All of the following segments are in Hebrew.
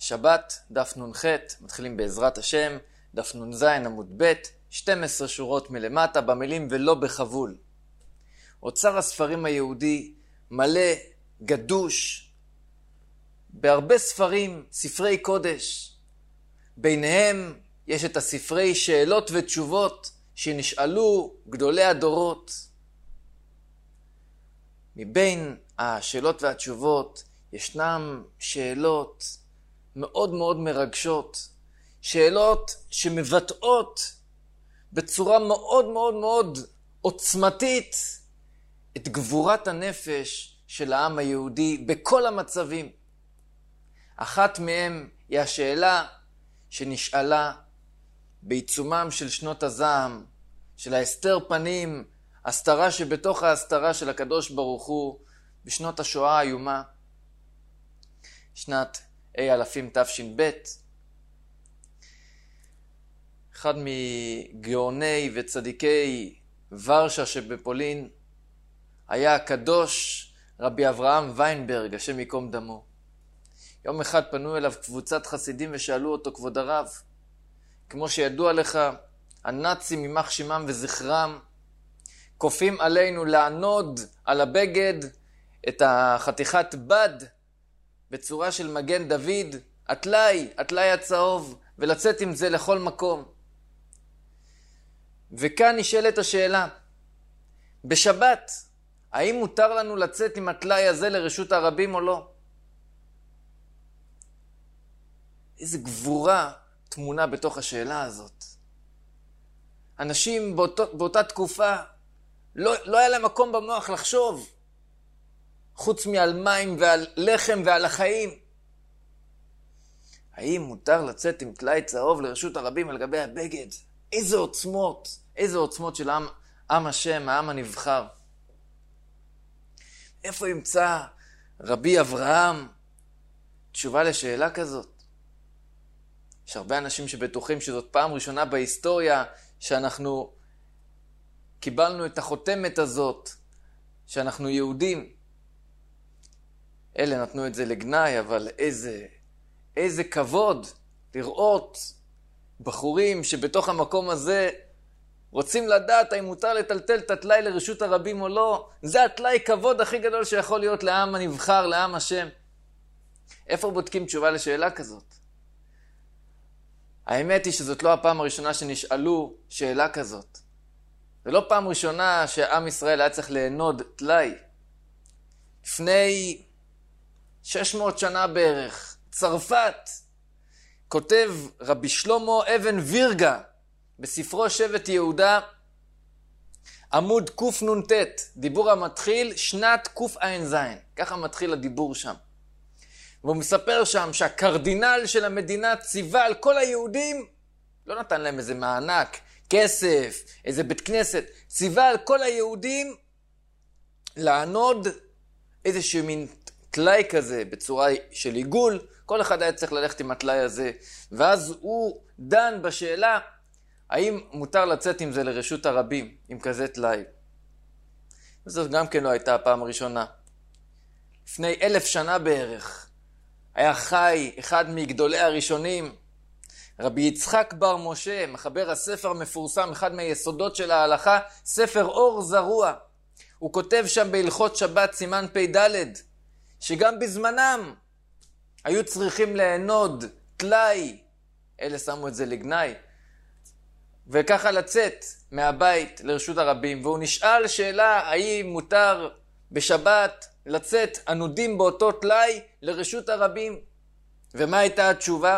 שבת, דף נ"ח, מתחילים בעזרת השם, דף נ"ז עמוד ב', 12 שורות מלמטה, במילים ולא בחבול. אוצר הספרים היהודי מלא, גדוש, בהרבה ספרים, ספרי קודש. ביניהם יש את הספרי שאלות ותשובות שנשאלו גדולי הדורות. מבין השאלות והתשובות ישנם שאלות מאוד מאוד מרגשות, שאלות שמבטאות בצורה מאוד מאוד מאוד עוצמתית את גבורת הנפש של העם היהודי בכל המצבים. אחת מהם היא השאלה שנשאלה בעיצומם של שנות הזעם, של ההסתר פנים, הסתרה שבתוך ההסתרה של הקדוש ברוך הוא, בשנות השואה האיומה, שנת אלפים תש"ב. אחד מגאוני וצדיקי ורשה שבפולין היה הקדוש רבי אברהם ויינברג, השם ייקום דמו. יום אחד פנו אליו קבוצת חסידים ושאלו אותו, כבוד הרב, כמו שידוע לך, הנאצים יימח שמם וזכרם כופים עלינו לענוד על הבגד את החתיכת בד בצורה של מגן דוד, הטלאי הצהוב, ולצאת עם זה לכל מקום. וכאן נשאלת השאלה, בשבת, האם מותר לנו לצאת עם הטלאי הזה לרשות הרבים או לא? איזה גבורה תמונה בתוך השאלה הזאת. אנשים באותה תקופה, לא היה להם מקום במוח לחשוב, חוץ מעל מים ועל לחם ועל החיים. האם מותר לצאת עם טלאי צהוב לרשות הרבים על גבי הבגד? איזה עוצמות של עם השם, העם הנבחר. איפה ימצא רבי אברהם תשובה לשאלה כזאת? יש הרבה אנשים שבטוחים שזאת פעם ראשונה בהיסטוריה שאנחנו קיבלנו את החותמת הזאת, שאנחנו יהודים. אלה נתנו את זה לגנאי, אבל איזה כבוד לראות בחורים שבתוך המקום הזה רוצים לדעת האם מותר לטלטל את הטלאי לרשות הרבים או לא. זה הטלאי כבוד הכי גדול שיכול להיות לעם הנבחר, לעם השם. איפה בודקים תשובה לשאלה כזאת? האמת היא שזאת לא הפעם הראשונה שנשאלו שאלה כזאת. זה לא פעם ראשונה שעם ישראל היה צריך לענוד טלאי. לפני 600 שנה בערך, צרפת, כותב רבי שלמה אבן וירגה בספרו שבט יהודה, עמוד קנ"ט, דיבור המתחיל שנת קע"ז, ככה מתחיל הדיבור שם. והוא מספר שם שהקרדינל של המדינה ציווה על כל היהודים, לא נתן להם איזה מענק, כסף, איזה בית כנסת, ציווה על כל היהודים לענוד איזשהו מין טלאי כזה בצורה של עיגול. כל אחד היה צריך ללכת עם הטלאי הזה, ואז הוא דן בשאלה האם מותר לצאת עם זה לרשות הרבים, עם כזה טלאי. וזאת גם כן לא הייתה הפעם הראשונה. לפני 1000 שנה בערך היה חי אחד מגדולי הראשונים, רבי יצחק בר משה, מחבר הספר המפורסם, אחד מהיסודות של ההלכה, ספר אור זרוע. הוא כותב שם בהלכות שבת סימן פ"ד, שגם בזמנם היו צריכים לענוד טלאי, אלה שמו את זה לגנאי, וככה לצאת מהבית לרשות הרבים. והוא נשאל שאלה, האם מותר בשבת לצאת ענודים באותו טלאי לרשות הרבים? ומה הייתה התשובה?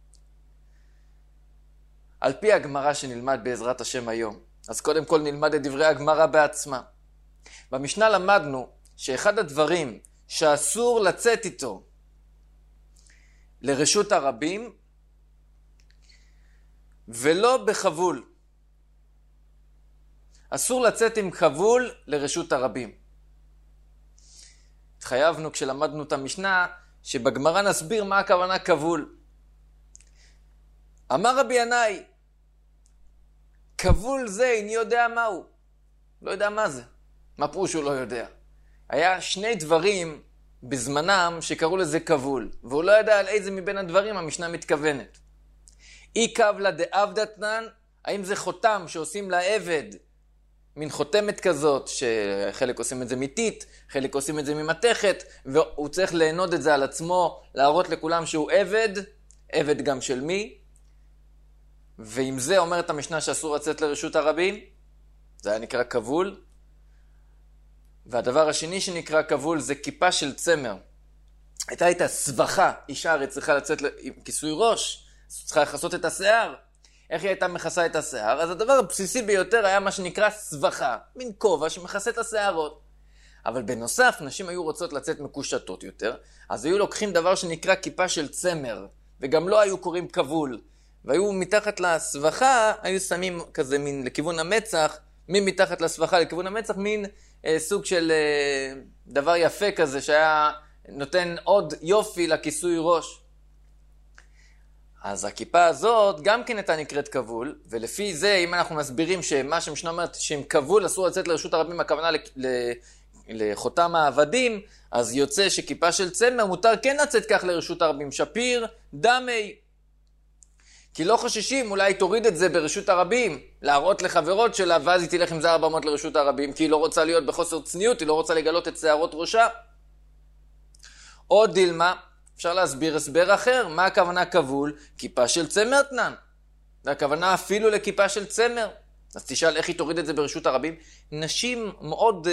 על פי הגמרא שנלמד בעזרת השם היום. אז קודם כל נלמד את דברי הגמרא בעצמה. במשנה למדנו שאחד הדברים שאסור לצאת איתו לרשות הרבים, ולא בחבול. אסור לצאת עם חבול לרשות הרבים. התחייבנו כשלמדנו את המשנה שבגמרא נסביר מה הכוונה כבול. אמר רבי ינאי, כבול זה איני יודע מהו. לא יודע מה זה. מה פירוש הוא לא יודע? היה שני דברים בזמנם שקראו לזה כבול, והוא לא ידע על איזה מבין הדברים המשנה מתכוונת. אי קבלה דעבדתנן, האם זה חותם שעושים לעבד, מין חותמת כזאת, שחלק עושים את זה מיתית, חלק עושים את זה ממתכת, והוא צריך לענוד את זה על עצמו, להראות לכולם שהוא עבד, עבד גם של מי, ועם זה אומרת המשנה שאסור לצאת לרשות הרבים, זה היה נקרא כבול. והדבר השני שנקרא כבול זה כיפה של צמר. הייתה סבכה, אישה הרי צריכה לצאת עם כיסוי ראש, צריכה לכסות את השיער. איך היא הייתה מכסה את השיער? אז הדבר הבסיסי ביותר היה מה שנקרא סבכה, מין כובע שמכסה את השיערות. אבל בנוסף, נשים היו רוצות לצאת מקושטות יותר, אז היו לוקחים דבר שנקרא כיפה של צמר, וגם לא היו קוראים כבול. והיו מתחת לסבכה, היו שמים כזה מין לכיוון המצח, מתחת לסבכה לכיוון המצח, מין סוג של דבר יפה כזה, שהיה נותן עוד יופי לכיסוי ראש. אז הכיפה הזאת גם כן הייתה נקראת כבול, ולפי זה, אם אנחנו מסבירים שמה שמשנה אומרת, שעם כבול אסור לצאת לרשות הרבים, הכוונה לחותם העבדים, אז יוצא שכיפה של צמר מותר כן לצאת כך לרשות הרבים, שפיר, דמי. כי לא חוששים, אולי תוריד את זה ברשות הרבים, להראות לחברות שלה, ואז היא תלך עם זה 400 לרשות הרבים, כי היא לא רוצה להיות בחוסר צניעות, היא לא רוצה לגלות את שערות ראשה. עוד דילמה, אפשר להסביר הסבר אחר, מה הכוונה כבול? כיפה של צמר תנן. זה הכוונה אפילו לכיפה של צמר. אז תשאל איך היא תוריד את זה ברשות הרבים. נשים מאוד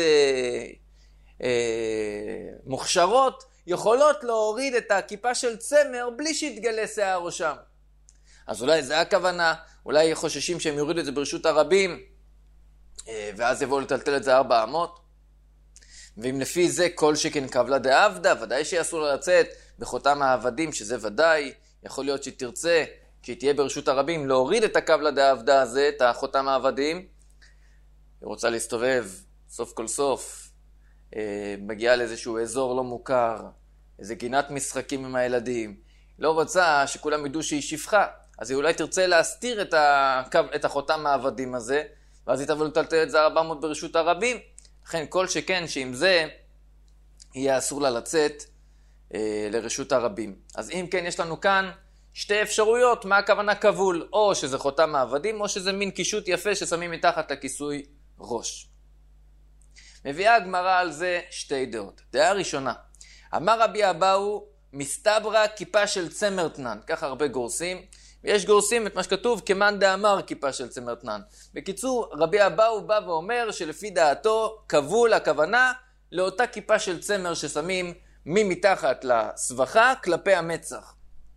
מוכשרות יכולות להוריד את הכיפה של צמר בלי שיתגלה שיער ראשם. אז אולי זה הכוונה, אולי חוששים שהם יורידו את זה ברשות הרבים, ואז יבואו לטלטל את זה 400. ואם לפי זה כל שכן קבלה דעבדה, ודאי שיעשו לה לצאת בחותם העבדים, שזה ודאי, יכול להיות שהיא תרצה, כשהיא תהיה ברשות הרבים, להוריד את הקבלה דעבדה הזה, את החותם העבדים. היא רוצה להסתובב, סוף כל סוף, מגיעה לאיזשהו אזור לא מוכר, איזה גינת משחקים עם הילדים. לא רוצה שכולם ידעו שהיא שפחה, אז היא אולי תרצה להסתיר את החותם העבדים הזה, ואז היא תבוא לטלטל את זה 400 ברשות הרבים. לכן כל שכן שעם זה יהיה אסור לה לצאת לרשות הרבים. אז אם כן יש לנו כאן שתי אפשרויות, מה הכוונה כבול? או שזה חותם העבדים, או שזה מין קישוט יפה ששמים מתחת לכיסוי ראש. מביאה הגמרא על זה שתי דעות. דעה ראשונה, אמר רבי אבאו, מסתברא כיפה של צמר תנן. ככה הרבה גורסים. ויש גורסים את מה שכתוב כמאן דאמר כיפה של צמר תנן. בקיצור, רבי אבאו בא ואומר שלפי דעתו כבול הכוונה לאותה כיפה של צמר ששמים מתחת לסבכה כלפי המצח.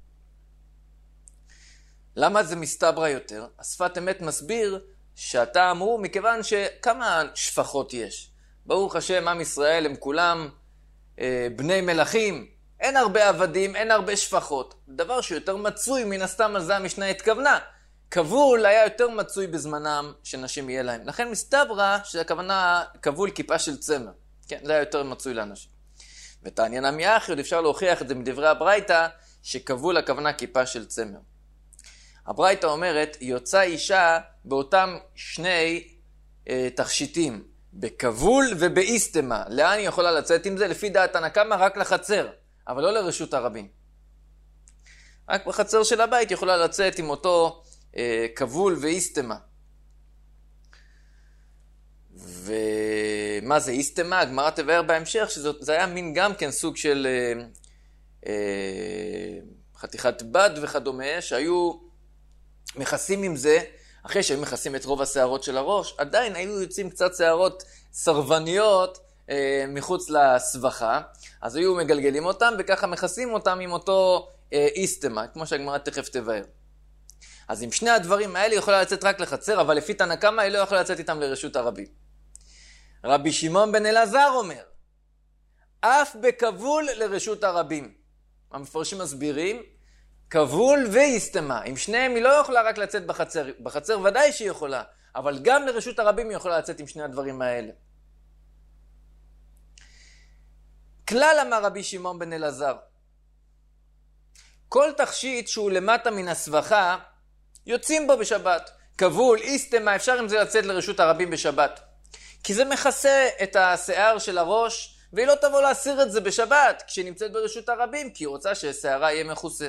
למה זה מסתברא יותר? השפת אמת מסביר שאתה אמרו מכיוון שכמה שפחות יש. ברוך השם, עם ישראל הם כולם בני מלכים. אין הרבה עבדים, אין הרבה שפחות. דבר שיותר מצוי, מן הסתם על זה המשנה התכוונה. כבול היה יותר מצוי בזמנם שנשים יהיה להם. לכן מסתברא שהכוונה כבול כיפה של צמר. כן, זה היה יותר מצוי לאנשים. ותעניין המייחד, אפשר להוכיח את זה מדברי הברייתא, שכבול הכוונה כיפה של צמר. הברייתא אומרת, יוצא אישה באותם שני תכשיטים, בכבול ובאיסטמה. לאן היא יכולה לצאת עם זה? לפי דעת תנא קמא רק לחצר. אבל לא לרשות הרבים. רק בחצר של הבית יכולה לצאת עם אותו כבול ואיסטמה. ומה זה איסטמה? הגמרא תבאר בהמשך שזה היה מין גם כן סוג של חתיכת בד וכדומה, שהיו מכסים עם זה, אחרי שהם מכסים את רוב השערות של הראש, עדיין היו יוצאים קצת שערות סרבניות מחוץ לסבכה, אז היו מגלגלים אותם וככה מכסים אותם עם אותו איסטמה, כמו שהגמרא תכף תבאר. אז עם שני הדברים האלה יכולה לצאת רק לחצר, אבל לפי תנא קמא היא לא יכולה לצאת איתם לרשות הרבים. רבי שמעון בן אלעזר אומר, אף בכבול לרשות הרבים. המפרשים מסבירים, כבול ואיסטמה. עם שניהם היא לא יכולה רק לצאת בחצר. בחצר ודאי שהיא יכולה, אבל גם לרשות הרבים היא יכולה לצאת עם שני הדברים האלה. כלל אמר רבי שמעון בן אלעזר, כל תכשיט שהוא למטה מן הסבכה, יוצאים בו בשבת. כבול, איסטמה, אפשר עם זה לצאת לרשות הרבים בשבת. כי זה מכסה את השיער של הראש, והיא לא תבוא להסיר את זה בשבת, כשהיא נמצאת ברשות הרבים, כי היא רוצה שהשערה יהיה מכוסה.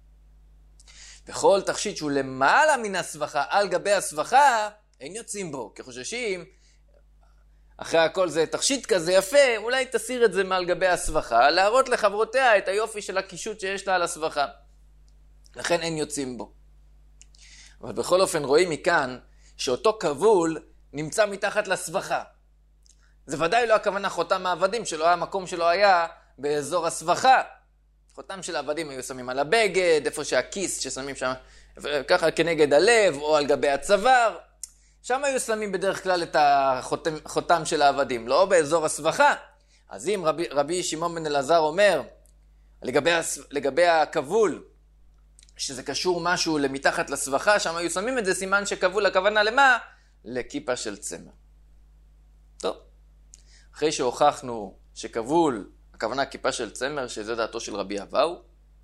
וכל תכשיט שהוא למעלה מן הסבכה, על גבי הסבכה, אין יוצאים בו, כחוששים, אחרי הכל זה תכשיט כזה יפה, אולי תסיר את זה מעל גבי הסבכה, להראות לחברותיה את היופי של הקישוט שיש לה על הסבכה. לכן אין יוצאים בו. אבל בכל אופן רואים מכאן, שאותו כבול נמצא מתחת לסבכה. זה ודאי לא הכוונה חותם העבדים שלו, המקום שלו היה באזור הסבכה. חותם של העבדים היו שמים על הבגד, איפה שהכיס ששמים שם, ככה כנגד הלב או על גבי הצוואר. שם היו שמים בדרך כלל את החותם של העבדים, לא באזור הסבכה. אז אם רבי שמעון בן אלעזר אומר, לגבי הכבול, שזה קשור משהו למתחת לסבכה, שם היו שמים את זה, סימן שכבול הכוונה למה? לכיפה של צמר. טוב, אחרי שהוכחנו שכבול, הכוונה כיפה של צמר, שזה דעתו של רבי אבאו,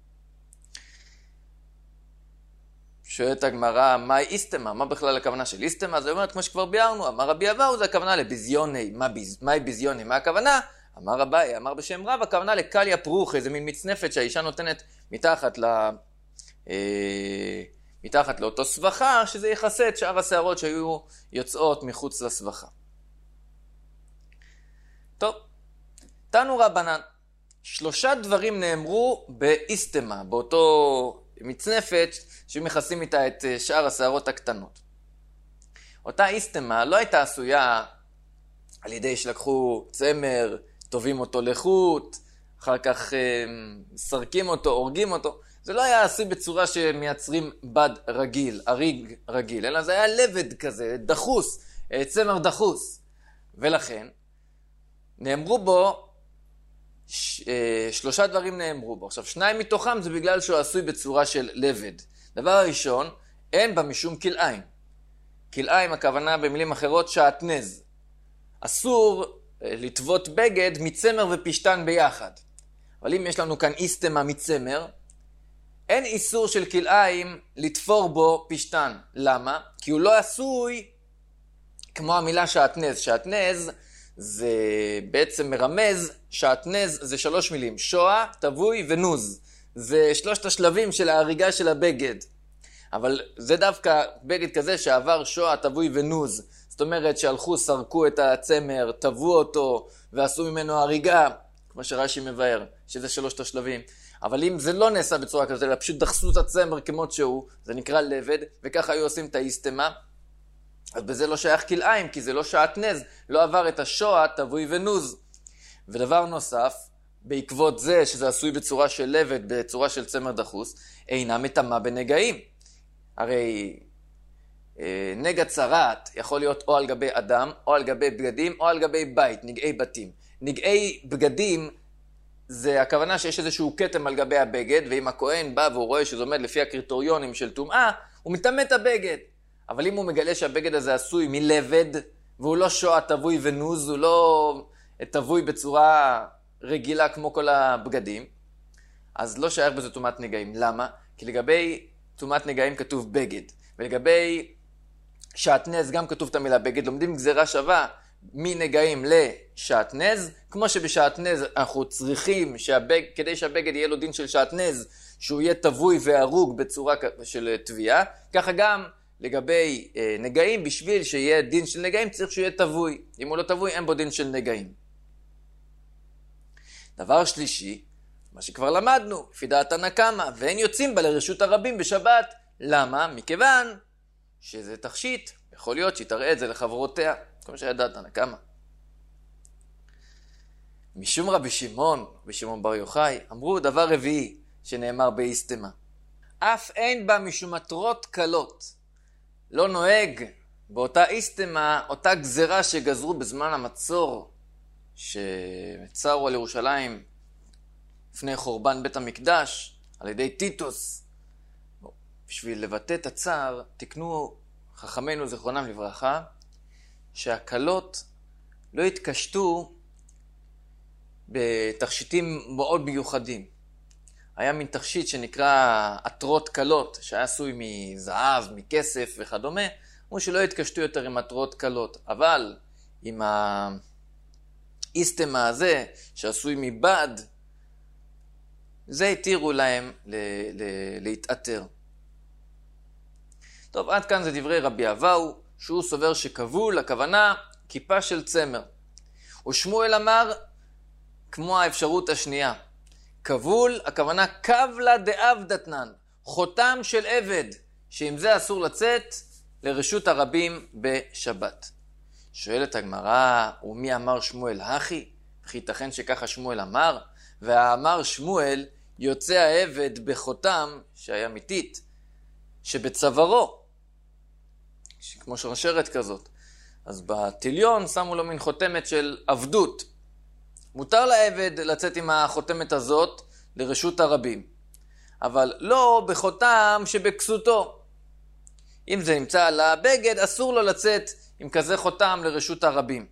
שואלת הגמרא, מה איסטמה? מה בכלל הכוונה של איסטמה? אז היא אומרת, כמו שכבר ביארנו, אמר רבי אבאו, זה הכוונה לביזיוני. מהי ביזיוני? מה הכוונה? אמר רבי, אמר בשם רב, הכוונה לקליה פרוך, איזה מין מצנפת שהאישה נותנת מתחת לאותו סבכה, שזה יכסה את שאר השערות שהיו יוצאות מחוץ לסבכה. טוב, תנו רבנן, 3 דברים נאמרו באיסטמה, באותו מצנפת שמכסים איתה את שאר השערות הקטנות. אותה איסטמה לא הייתה עשויה על ידי שלקחו צמר, טובים אותו לחוט, אחר כך סרקים אותו, הורגים אותו. זה לא היה עשוי בצורה שמייצרים בד רגיל, אריג רגיל, אלא זה היה לבד כזה, דחוס, צמר דחוס. ולכן נאמרו בו, 3 דברים נאמרו בו. עכשיו 2 מתוכם זה בגלל שהוא עשוי בצורה של לבד. דבר הראשון, אין בה משום כלאיים. כלאיים הכוונה במילים אחרות שעטנז. אסור לטוות בגד מצמר ופשטן ביחד. אבל אם יש לנו כאן איסטמה מצמר, אין איסור של כלאיים לתפור בו פשטן. למה? כי הוא לא עשוי כמו המילה שעטנז. שעטנז זה בעצם מרמז, שעטנז זה 3 מילים, שואה, תבוי ונוז. זה 3 השלבים של ההריגה של הבגד. אבל זה דווקא בגד כזה שעבר שואה, תבוי ונוז. זאת אומרת שהלכו, סרקו את הצמר, תבו אותו ועשו ממנו הריגה, כמו שרש"י מבאר, שזה 3 השלבים. אבל אם זה לא נעשה בצורה כזאת, אלא פשוט דחסו את הצמר כמות שהוא, זה נקרא לבד, וככה היו עושים את האיסטמה. אז בזה לא שייך כלאיים, כי זה לא שעטנז, לא עבר את השואה, תבוי ונוז. ודבר נוסף, בעקבות זה שזה עשוי בצורה של לבד, בצורה של צמר דחוס, אינה מטמא בנגעים. הרי נגע צרעת יכול להיות או על גבי אדם, או על גבי בגדים, או על גבי בית, נגעי בתים. נגעי בגדים זה הכוונה שיש איזשהו כתם על גבי הבגד, ואם הכהן בא והוא רואה שזה עומד לפי הקריטריונים של טומאה, הוא מטמא את הבגד. אבל אם הוא מגלה שהבגד הזה עשוי מלבד, והוא לא שואה, תבוי ונוז, הוא לא תבוי בצורה רגילה כמו כל הבגדים, אז לא שייך בזה טומאת נגעים. למה? כי לגבי טומאת נגעים כתוב בגד, ולגבי שעטנז גם כתוב את המילה בגד. לומדים גזירה שווה מנגעים לשעטנז, כמו שבשעטנז אנחנו צריכים כדי שהבגד יהיה לו דין של שעטנז, שהוא יהיה תבוי והרוג בצורה של תביעה, ככה גם לגבי נגעים, בשביל שיהיה דין של נגעים צריך שהוא יהיה תבוי. אם הוא לא תבוי אין בו דין של נגעים. דבר שלישי, מה שכבר למדנו, לפי דעת תנא קמא, ואין יוצאים בה לרשות הרבים בשבת. למה? מכיוון שזה תכשיט, יכול להיות שהיא תראה את זה לחברותיה, כמו שידעת תנא קמא. משום רבי שמעון בר יוחאי, אמרו דבר רביעי שנאמר באיסטמה. אף אין בה משום מטרות קלות. לא נוהג באותה איסטמה, אותה גזרה שגזרו בזמן המצור, שצרו על ירושלים לפני חורבן בית המקדש, על ידי טיטוס. בשביל לבטא את הצער, תקנו חכמינו זיכרונם לברכה, שהקלות לא התקשטו בתכשיטים מאוד מיוחדים. היה מין תכשיט שנקרא עטרות קלות, שהיה עשוי מזהב, מכסף וכדומה, אמרו שלא התקשטו יותר עם עטרות קלות, אבל עם האיסטמה הזה, שעשוי מבד, זה התירו להם להתאתר. טוב, עד כאן זה דברי רבי אבאו, שהוא סובר שכבול, הכוונה כיפה של צמר. ושמואל אמר, כמו האפשרות השנייה, כבול, הכוונה קבלה דאב דתנן, חותם של עבד, שעם זה אסור לצאת לרשות הרבים בשבת. שואלת הגמרא, ומי אמר שמואל הכי? וכי ייתכן שככה שמואל אמר? והאמר שמואל, יוצא העבד בחותם, שהיה מיתית, שבצווארו, כמו שרשרת כזאת. אז בתליון שמו לו מין חותמת של עבדות. מותר לעבד לצאת עם החותמת הזאת לרשות הרבים, אבל לא בחותם שבכסותו. אם זה נמצא על הבגד, אסור לו לצאת עם כזה חותם לרשות הרבים.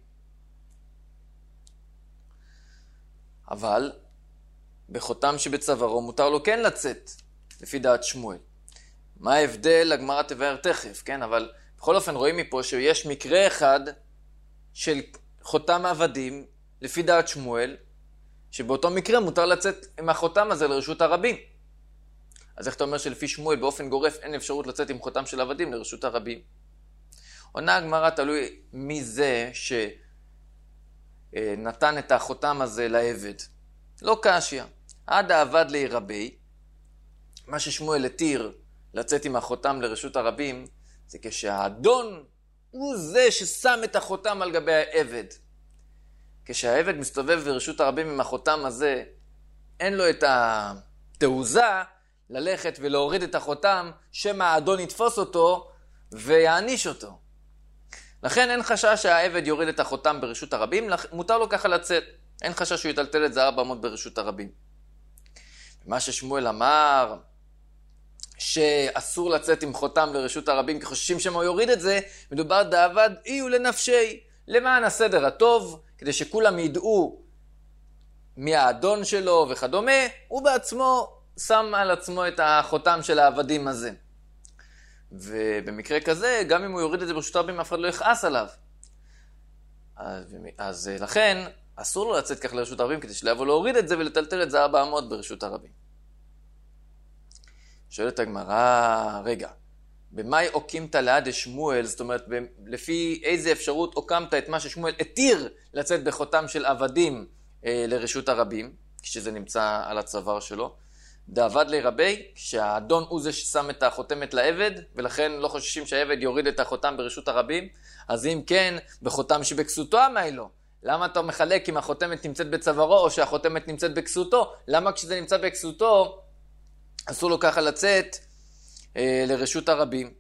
אבל בחותם שבצווארו מותר לו כן לצאת, לפי דעת שמואל. מה ההבדל? הגמרא תבאר תכף, כן? אבל בכל אופן רואים מפה שיש מקרה אחד של חותם עבדים, לפי דעת שמואל, שבאותו מקרה מותר לצאת עם החותם הזה לרשות הרבים. אז איך אתה אומר שלפי שמואל באופן גורף אין אפשרות לצאת עם חותם של עבדים לרשות הרבים? עונה הגמרא, תלוי מי זה שנתן את החותם הזה לעבד. לא קשיא. עד העבד להירבי, מה ששמואל התיר לצאת עם החותם לרשות הרבים, זה כשהאדון הוא זה ששם את החותם על גבי העבד. כשהעבד מסתובב ברשות הרבים עם החותם הזה, אין לו את התעוזה ללכת ולהוריד את החותם, שמא האדון יתפוס אותו ויעניש אותו. לכן אין חשש שהעבד יוריד את החותם ברשות הרבים, מותר לו ככה לצאת. אין חשש שהוא יטלטל את זהב במות ברשות הרבים. מה ששמואל אמר, שאסור לצאת עם חותם לרשות הרבים, כי חוששים שמא הוא יוריד את זה, מדובר דאבד אי ולנפשי, למען הסדר הטוב, כדי שכולם ידעו מי האדון שלו וכדומה, הוא בעצמו שם על עצמו את החותם של העבדים הזה. ובמקרה כזה, גם אם הוא יוריד את זה ברשות הרבים, אף אחד לא יכעס עליו. אז לכן, אסור לו לצאת כך לרשות הרבים, כדי שלא יבוא להוריד את זה ולטלטל את זה 400 ברשות הרבים. שואלת הגמרא, רגע, במאי אוקימת ליד שמואל, זאת אומרת, לפי איזה אפשרות אוקמת את מה ששמואל התיר לצאת בחותם של עבדים לרשות הרבים, כשזה נמצא על הצוואר שלו, דעבד לרבי, שהאדון הוא זה ששם את החותמת לעבד, ולכן לא חוששים שהעבד יוריד את החותם ברשות הרבים, אז אם כן, בחותם שבכסותו אמי לו, למה אתה מחלק אם החותמת נמצאת בצווארו או שהחותמת נמצאת בכסותו? למה כשזה נמצא בכסותו, אסור לו ככה לצאת לרשות הרבים?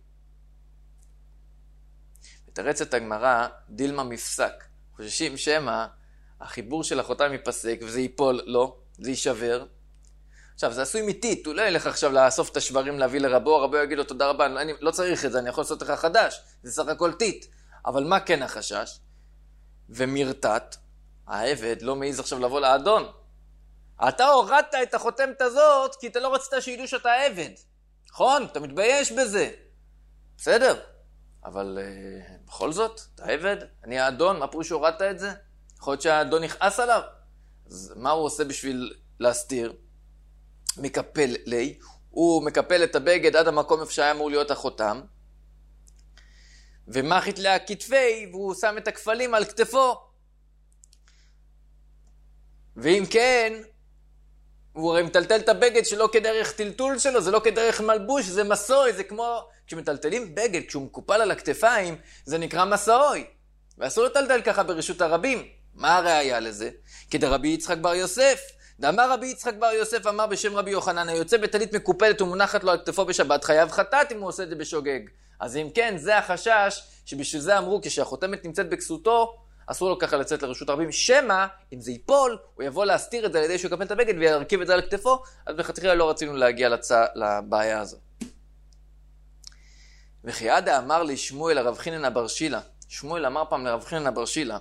מתרצת הגמרא, דילמה מפסק. חוששים שמא החיבור של החותם ייפסק וזה ייפול לו, זה יישבר. עכשיו, זה עשוי מיתית, הוא לא ילך עכשיו לאסוף את השברים להביא לרבו, הרבו יגיד לו תודה רבה, אני לא צריך את זה, אני יכול לעשות לך חדש, זה סך הכל טיט. אבל מה כן החשש? ומרתת, העבד לא מעיז עכשיו לבוא לאדון. אתה הורדת את החותמת הזאת כי אתה לא רצית שידעו שאתה עבד. נכון? אתה מתבייש בזה. בסדר. אבל בכל זאת, אתה עבד, אני האדון, מה פירוש שהורדת את זה? יכול להיות שהאדון יכעס עליו. אז מה הוא עושה בשביל להסתיר? מקפל לי. הוא מקפל את הבגד עד המקום איפה שהיה אמור להיות החותם. ומחית לה כתפי, והוא שם את הכפלים על כתפו. ואם כן, הוא הרי מטלטל את הבגד שלא כדרך טלטול שלו, זה לא כדרך מלבוש, זה מסוי, זה כמו, כשמטלטלים בגד, כשהוא מקופל על הכתפיים, זה נקרא מסוי. ואסור לטלטל ככה ברשות הרבים. מה הראיה לזה? כדרבי יצחק בר יוסף. דאמר רבי יצחק בר יוסף, אמר בשם רבי יוחנן, היוצא בטלית מקופלת ומונחת לו על כתפו בשבת, חייב חטאת אם הוא עושה את זה בשוגג. אז אם כן, זה החשש שבשביל זה אמרו, כשהחותמת נמצאת בכסותו, אסור לו ככה לצאת לרשות הרבים, שמא, אם זה ייפול, הוא יבוא להסתיר את זה על ידי שהוא יקפל את הבגד וירכיב את זה על כתפו, אז בכתחילה לא רצינו להגיע לבעיה הזו. וכי עדה אמר לי שמואל הרב חינן אבר שילא, שמואל אמר פעם לרב חינן אבר שילא,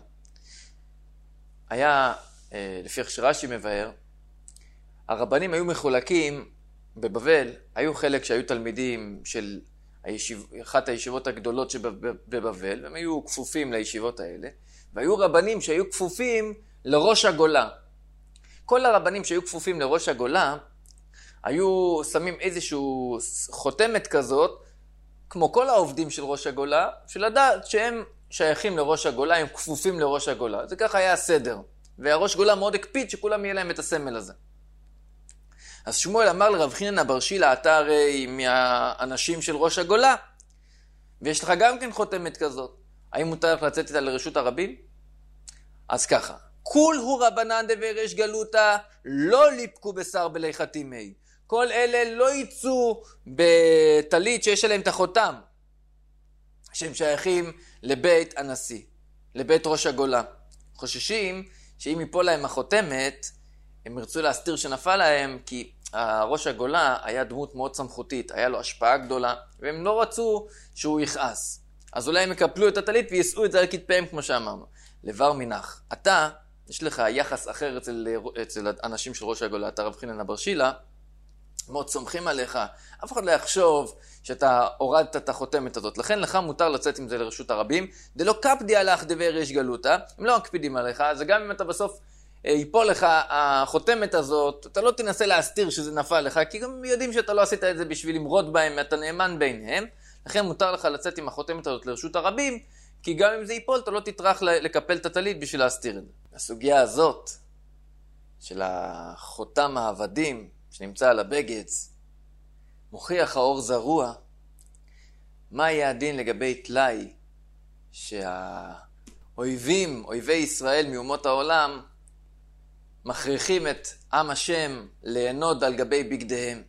היה, לפי איך שרש"י מבאר, הרבנים היו מחולקים בבבל, היו חלק שהיו תלמידים של אחת הישיבות הגדולות שבבבל, והם היו כפופים לישיבות האלה, והיו רבנים שהיו כפופים לראש הגולה. כל הרבנים שהיו כפופים לראש הגולה, היו שמים איזשהו חותמת כזאת, כמו כל העובדים של ראש הגולה, של לדעת שהם שייכים לראש הגולה, הם כפופים לראש הגולה. זה ככה היה הסדר. והראש גולה מאוד הקפיד שכולם יהיה להם את הסמל הזה. אז שמואל אמר לרב חנינא בר שילא, אתה הרי מהאנשים של ראש הגולה, ויש לך גם כן חותמת כזאת. האם מותר לך לצאת איתה לרשות הרבים? אז ככה, כול הוא רבנן דבריש גלותא, לא ליפקו בשר בלי חתימי. כל אלה לא יצאו בטלית שיש עליהם את החותם, שהם שייכים לבית הנשיא, לבית ראש הגולה. חוששים שאם יפול להם החותמת, הם ירצו להסתיר שנפל להם, כי ראש הגולה היה דמות מאוד סמכותית, היה לו השפעה גדולה, והם לא רצו שהוא יכעס. אז אולי הם יקפלו את הטלית ויסעו את זה על כתפיהם, כמו שאמרנו. לבר מנח, אתה, יש לך יחס אחר אצל האנשים של ראש הגולה, אתה רב חנינא בר שילא, מאוד סומכים עליך, אף אחד לא יחשוב שאתה הורדת את החותמת הזאת, לכן לך מותר לצאת עם זה לרשות הרבים, דלא קפדי עלך דבריש גלותא, הם לא מקפידים עליך, אז גם אם אתה בסוף ייפול לך החותמת הזאת, אתה לא תנסה להסתיר שזה נפל לך, כי גם יודעים שאתה לא עשית את זה בשביל למרוד בהם, אתה נאמן ביניהם, לכן מותר לך לצאת עם החותמת הזאת לרשות הרבים, כי גם אם זה ייפול, אתה לא תטרח לקפל את הטלית בשביל להסתיר את זה. הסוגיה הזאת של החותם העבדים שנמצא על הבגץ, מוכיח האור זרוע, מה יהיה הדין לגבי תלאי שהאויבים, אויבי ישראל מאומות העולם, מכריחים את עם השם לענוד על גבי בגדיהם.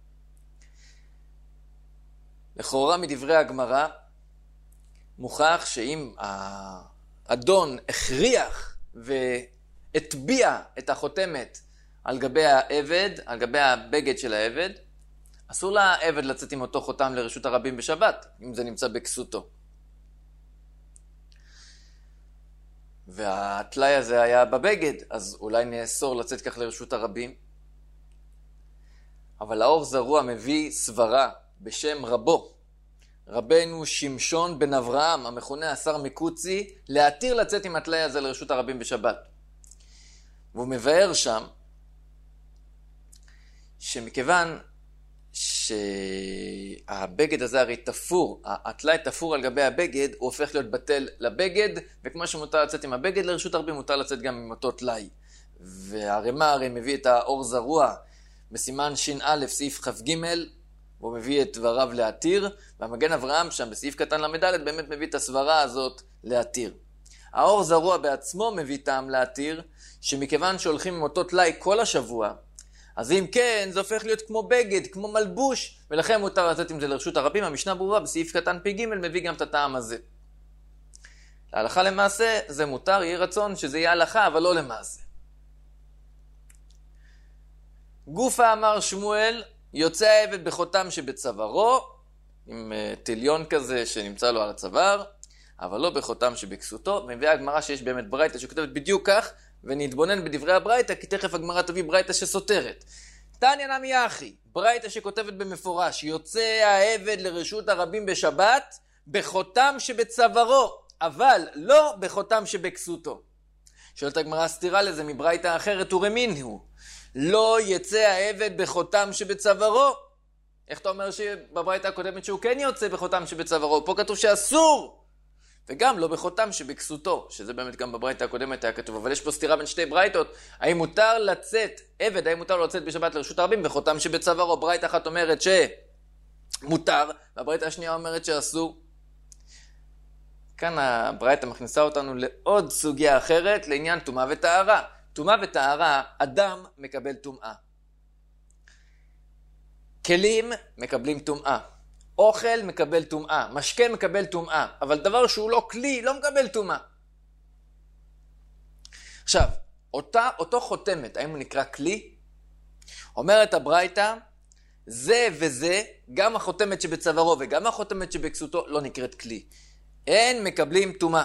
לכאורה מדברי הגמרא, מוכח שאם האדון הכריח והטביע את החותמת על גבי העבד, על גבי הבגד של העבד, אסור לעבד לצאת עם אותו חותם לרשות הרבים בשבת, אם זה נמצא בכסותו. והתלאי הזה היה בבגד, אז אולי נאסור לצאת כך לרשות הרבים. אבל האור זרוע מביא סברה בשם רבו, רבנו שמשון בן אברהם, המכונה השר מקוצי, להתיר לצאת עם התלאי הזה לרשות הרבים בשבת. והוא מבאר שם, שמכיוון שהבגד הזה הרי תפור, התלאי תפור על גבי הבגד, הוא הופך להיות בטל לבגד, וכמו שמותר לצאת עם הבגד לרשות הרבים, מותר לצאת גם עם אותו תלאי. והרמ"א הרי מביא את האור זרוע בסימן ש"א סעיף כ"ג, והוא מביא את דבריו להתיר, והמגן אברהם שם בסעיף קטן למדלת באמת מביא את הסברה הזאת להתיר. האור זרוע בעצמו מביא טעם להתיר, שמכיוון שהולכים עם אותו תלאי כל השבוע, אז אם כן, זה הופך להיות כמו בגד, כמו מלבוש, ולכן מותר לצאת עם זה לרשות הרבים. המשנה ברורה בסעיף קטן פ"ג מביא גם את הטעם הזה. להלכה למעשה זה מותר, יהיה רצון שזה יהיה הלכה, אבל לא למעשה. גופה אמר שמואל, יוצא העבד בחותם שבצווארו, עם תליון כזה שנמצא לו על הצוואר, אבל לא בחותם שבכסותו, ומביאה הגמרא שיש באמת ברייתא שכותבת בדיוק כך, ונתבונן בדברי הברייתא, כי תכף הגמרא תביא ברייתא שסותרת. תניא נמי אחי, ברייתא שכותבת במפורש, יוצא העבד לרשות הרבים בשבת, בחותם שבצווארו, אבל לא בחותם שבכסותו. שואלת הגמרא סתירה לזה מברייתא אחרת ורמין הוא. לא יצא העבד בחותם שבצווארו. איך אתה אומר שבברייתא הקודמת שהוא כן יוצא בחותם שבצווארו? פה כתוב שאסור. וגם לא בחותם שבכסותו, שזה באמת גם בברייתא הקודמת היה כתוב. אבל יש פה סתירה בין שתי ברייתות. האם מותר לצאת, עבד, האם מותר לו לצאת בשבת לרשות הרבים בחותם שבצווארו? ברייתא אחת אומרת שמותר, והברייתא השנייה אומרת שאסור. כאן הברייתא מכניסה אותנו לעוד סוגיה אחרת, לעניין טומאה וטהרה. טומאה וטהרה, אדם מקבל טומאה. כלים מקבלים טומאה. אוכל מקבל טומאה. משקה מקבל טומאה. אבל דבר שהוא לא כלי, לא מקבל טומאה. עכשיו, אותו חותמת, האם הוא נקרא כלי? אומרת הברייתא, זה וזה, גם החותמת שבצווארו וגם החותמת שבכסותו לא נקראת כלי. אין מקבלים טומאה.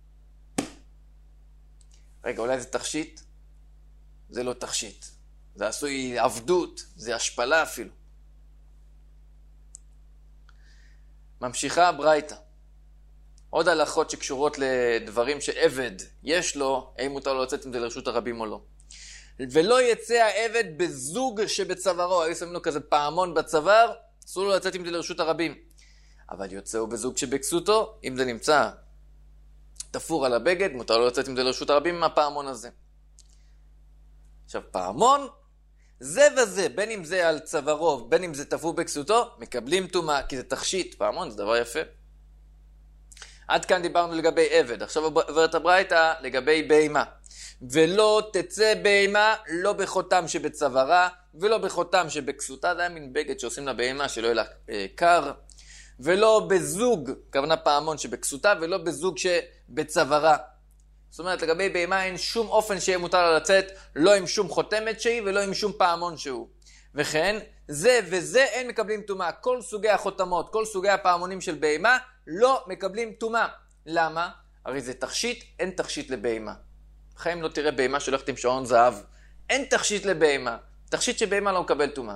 רגע, אולי זה תכשיט? זה לא תכשיט. זה עשוי עבדות, זה השפלה אפילו. ממשיכה הברייתא. עוד הלכות שקשורות לדברים שעבד יש לו, האם מותר לו לצאת עם זה לרשות הרבים או לא. ולא יצא העבד בזוג שבצווארו, היו שמים לו כזה פעמון בצוואר, אסור לו לצאת עם זה לרשות הרבים. אבל יוצאו בזוג שבכסותו, אם זה נמצא תפור על הבגד, מותר לו לצאת עם זה לרשות הרבים עם הפעמון הזה. עכשיו, פעמון, זה וזה, בין אם זה על צווארו, בין אם זה תפור בכסותו, מקבלים טומאה, כי זה תכשיט. פעמון זה דבר יפה. עד כאן דיברנו לגבי עבד. עכשיו עוברת הברייתא לגבי בהמה. ולא תצא בהמה לא בחותם שבצווארה, ולא בחותם שבכסותה, זה היה מין בגד שעושים לבהמה שלא יהיה לה קר, ולא בזוג, כוונה פעמון שבכסותה, ולא בזוג שבצווארה. זאת אומרת, לגבי בהמה אין שום אופן שיהיה מותר לה לצאת, לא עם שום חותמת שהיא ולא עם שום פעמון שהוא. וכן, זה וזה אין מקבלים טומאה. כל סוגי החותמות, כל סוגי הפעמונים של בהמה לא מקבלים טומאה. למה? הרי זה תכשיט, אין תכשיט לבהמה. בחיים לא תראה בהמה שהולכת עם שעון זהב. אין תכשיט לבהמה. תכשיט שבהמה לא מקבל טומאה.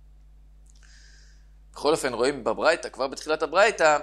בכל אופן רואים בברייתא, כבר בתחילת הברייתא,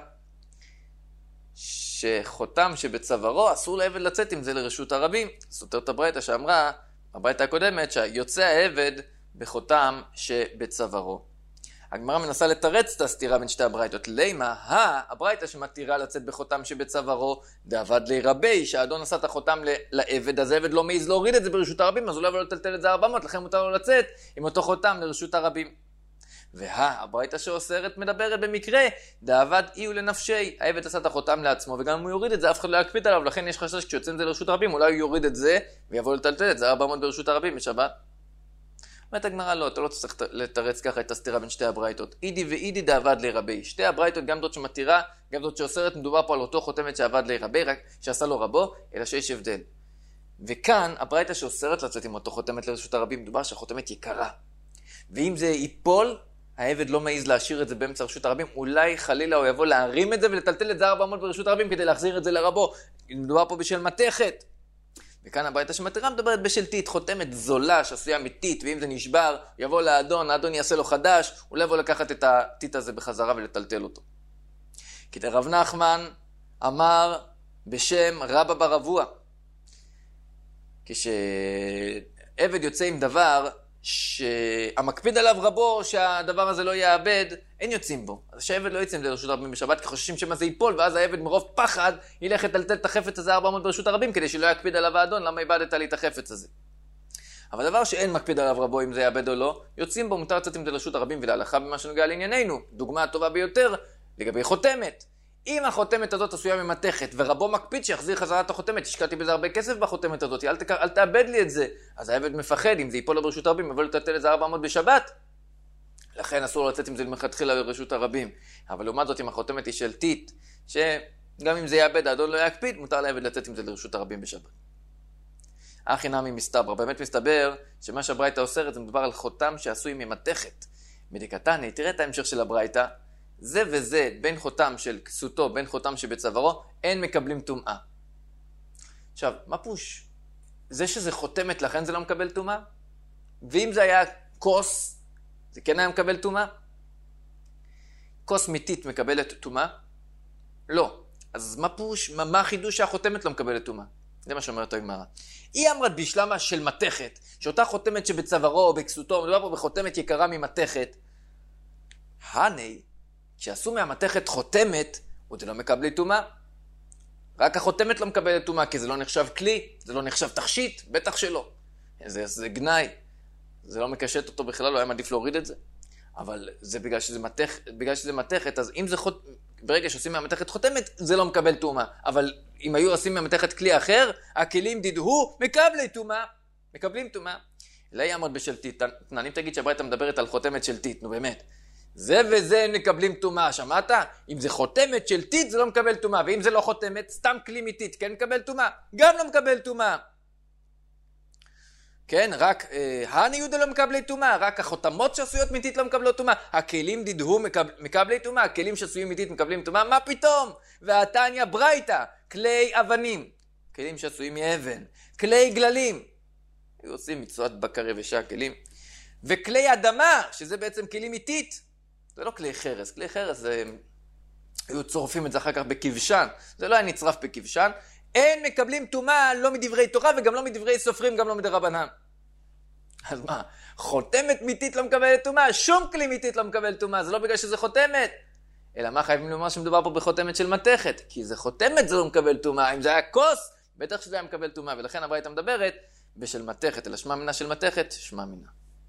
שחותם שבצווארו אסור לעבד לצאת עם זה לרשות הרבים. סותרת הברייתא שאמרה, הברייתא הקודמת, שיוצא העבד בחותם שבצווארו. הגמרא מנסה לתרץ את הסתירה בין שתי הברייתות. לימה, הברייתא שמתירה לצאת בחותם שבצווארו, דאבד לי רבי, שהאדון עשה את החותם לעבד, אז העבד לא מעיז להוריד את זה ברשות הרבים, אז הוא לא יבוא לטלטל את זה 400, לכן מותר לו לצאת עם אותו חותם לרשות הרבים. הברייתא שאוסרת מדברת במקרה, דאבד אי ולנפשי, העבד עשה את החותם לעצמו, וגם אם הוא יוריד את זה, אף אחד לא יקפיד עליו, לכן יש חשש כשיוצא את זה לרשות הרבים, אולי הוא יוריד את זה, ויבוא לטלטל את זה 400 ברשות הרבים בשבת. אומרת הגמרא, לא, אתה לא צריך לתרץ ככה את הסתירה בין שתי הברייתות. אידי ואידי דאבד לי רבי. שתי הברייתות, גם זאת שמתירה, גם זאת שאוסרת, מדובר פה על אותו חותמת שעבד לי רבי, רק שעשה לו רבו, אלא שיש הבדל. וכאן, הברייתא שאוסרת לצאת עם אותו חותמת לרשות הרבים, מדובר שהחותמת יקרה. ואם זה ייפול, העבד לא מעיז להשאיר את זה באמצע רשות הרבים, אולי חלילה הוא יבוא להרים את זה ולטלטל את זה 400 ברשות הרבים כדי להחזיר את זה לרבו. מדובר פה בשל מתכת. וכאן הברייתא שמתירה מדברת בשל טיט, חותמת זולה שעשויה מטיט, ואם זה נשבר, יבוא לאדון, האדון יעשה לו חדש, הוא לא יבוא לקחת את הטיט הזה בחזרה ולטלטל אותו. כי רב נחמן אמר בשם רבא בר אבוה, כשעבד יוצא עם דבר שהמקפיד עליו רבו שהדבר הזה לא יאבד, אין יוצאים בו. אז שהעבד לא יוצאים לרשות הרבים בשבת, כי חוששים שמה זה ייפול, ואז העבד מרוב פחד ילך לטלטל את החפץ הזה 400 ברשות הרבים, כדי שלא יקפיד עליו האדון, למה איבדת לי את החפץ הזה. אבל דבר שאין מקפיד עליו רבו אם זה יאבד או לא, יוצאים בו, מותר לצאת עם זה לרשות הרבים ולהלכה במה שנוגע לענייננו. דוגמה הטובה ביותר לגבי חותמת. אם החותמת הזאת עשויה ממתכת, ורבו מקפיד שיחזיר חזרת החותמת, השקעתי בזה הרבה כסף בחותמת הזאת, אל תאבד לי את זה. אז העבד מפחד, אם זה ייפול לו ברשות הרבים, אבל לטלטל את זה 400 בשבת. לכן אסור לצאת עם זה מלכתחילה לרשות הרבים. אבל לעומת זאת, אם החותמת היא של טיט, שגם אם זה יאבד, האדון לא יקפיד, מותר לעבד לצאת עם זה לרשות הרבים בשבת. אחי נמי מסתבר, באמת מסתבר שמה שהברייתא אוסרת, זה מדובר על חותם שעשוי ממתכת. מדקתני, תראה את ההמשך של הברייתא. זה וזה, בין חותם של כסותו, בין חותם שבצווארו, אין מקבלים טומאה. עכשיו, מה פוש? זה שזה חותמת לכן זה לא מקבל טומאה? ואם זה היה כוס, זה כן היה מקבל טומאה? כוס מיתית מקבלת טומאה? לא. אז מה פוש? מה החידוש שהחותמת לא מקבלת טומאה? זה מה שאומרת הגמרא. היא אמרת בשלמה של מתכת, שאותה חותמת שבצווארו או בכסותו, מדובר פה בחותמת יקרה ממתכת. הני, כשעשו מהמתכת חותמת, הוא זה לא מקבל טומאה. רק החותמת לא מקבלת טומאה, כי זה לא נחשב כלי, זה לא נחשב תכשיט, בטח שלא. זה גנאי, זה לא מקשט אותו בכלל, לא היה מעדיף להוריד את זה. אבל זה בגלל שזה מתכת, אז אם זה ברגע שעושים מהמתכת חותמת, זה לא מקבל טומאה. אבל אם היו עושים מהמתכת כלי אחר, הכלים דידהו, מקבלים טומאה. לא יעמוד בשל טיט, אם תגיד שהברייתא מדברת על חותמת של טיט, נו באמת. זה וזה מקבלים טומאה, שמעת? אם זה חותמת של טיט זה לא מקבל טומאה, ואם זה לא חותמת, סתם כלי מטיט, כן מקבל טומאה? גם לא מקבל טומאה. כן, רק הניודה לא מקבלי טומאה, רק החותמות שעשויות מטיט לא מקבלות טומאה. הכלים דידהו מקבלי טומאה, הכלים שעשויים מטיט מקבלים טומאה, מה פתאום? והתניא ברייתא, כלי אבנים, כלים שעשויים מאבן, כלי גללים, היו עושים מצוות בקר יבשה, כלים, וכלי אדמה, שזה בעצם כלים מטיט, זה לא כלי חרס, כלי חרס זה היו צורפים את זה אחר כך בכבשן, זה לא היה נצרף בכבשן, אין מקבלים טומאה לא מדברי תורה וגם לא מדברי סופרים, גם לא מדרבנן. אז מה, חותמת מיתית לא מקבלת טומאה, שום כלי מיתית לא מקבל טומאה, זה לא בגלל שזה חותמת. אלא מה, חייבים לומר שמדובר פה בחותמת של מתכת, כי זה חותמת זה לא מקבל טומאה, אם זה היה כוס, בטח שזה היה מקבל טומאה, ולכן הברייתא מדברת בשל מתכת, אלא שמע מינה של מתכת, שמע מינה.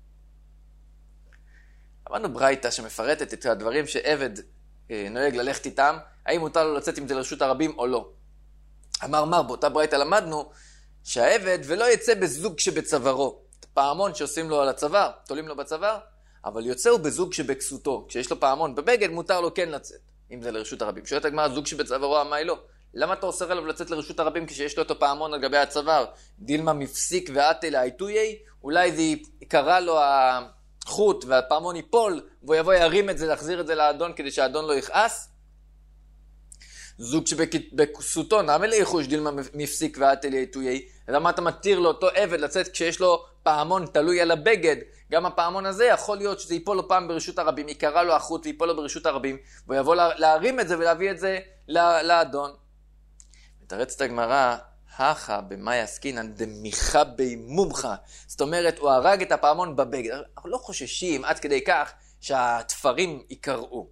אמרנו ברייתא שמפרטת את הדברים שעבד נוהג ללכת איתם, האם מותר לו לצאת עם זה לרשות הרבים או לא. אמר באותה ברייתא למדנו שהעבד ולא יצא בזוג שבצווארו, פעמון שעושים לו על הצוואר, תולים לו בצוואר, אבל יוצא הוא בזוג שבכסותו, כשיש לו פעמון בבגד מותר לו כן לצאת, אם זה לרשות הרבים. שואלת הגמרא, זוג שבצווארו, מה היא לא? למה אתה אוסר עליו לצאת לרשות הרבים כשיש לו אותו פעמון על גבי הצוואר? דילמה מפסיק ועתה להיטויי, אולי זה יקרא לו החוט והפעמון ייפול, והוא יבוא ירים את זה, להחזיר את זה לאדון כדי שהאדון לא יכעס. זוג שבכסותו, נעמה ליחוש דילמה מפסיק ועתה להיטויי, למה אתה מתיר לאותו עבד לצאת כשיש לו פעמון תלוי על הבגד? גם הפעמון הזה יכול להיות שזה ייפול לו פעם ברשות הרבים, יקרא לו החוט ויפול לו ברשות הרבים, והוא יבוא להרים את זה ולהביא את זה לאדון. מתרצת הגמרא, הכה במאי עסקינן דמיכה בי מומחה. זאת אומרת, הוא הרג את הפעמון בבגד. אנחנו לא חוששים עד כדי כך שהתפרים יקראו.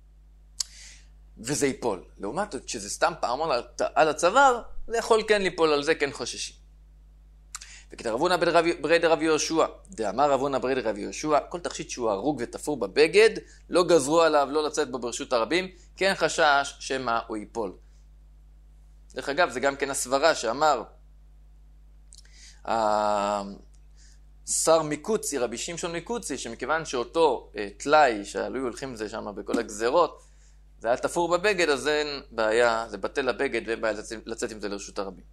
וזה ייפול. לעומת זאת, שזה סתם פעמון על הצוואר, זה יכול כן ליפול, על זה כן חוששים. וכתרבונה ברד רב יהושע, דאמר רבונה ברד רב יהושע, כל תכשיט שהוא הרוג ותפור בבגד, לא גזרו עליו לא לצאת בו ברשות הרבים, כן חשש שמה הוא ייפול. דרך אגב, זה גם כן הסברה שאמר שר מקוצי, רבי שמשון מקוצי, שמכיוון שאותו תלאי שעלו הולכים זה שם בכל הגזרות, זה היה תפור בבגד, אז אין בעיה, זה בטל לבגד ואין בעיה לצאת עם זה לרשות הרבים.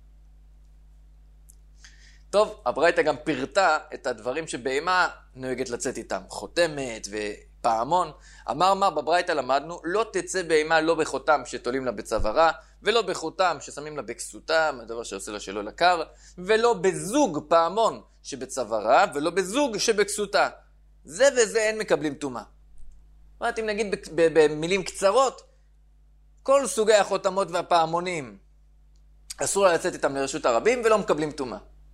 טוב, הברייתא גם פירטה את הדברים שבהמה נוהגת לצאת איתם, חותמת ופעמון. אמר מה בברייתא למדנו, לא תצא בהמה לא בחותם שתולים לה בצווארה, ולא בחותם ששמים לה בכסותם, הדבר שעושה לה שלא לקר, ולא בזוג פעמון שבצווארה, ולא בזוג שבכסותה. זה וזה אין מקבלים טומאה. זאת אומרת, אם נגיד במילים קצרות, כל סוגי החותמות והפעמונים אסור לה לצאת איתם לרשות הרבים ולא מקבלים טומאה.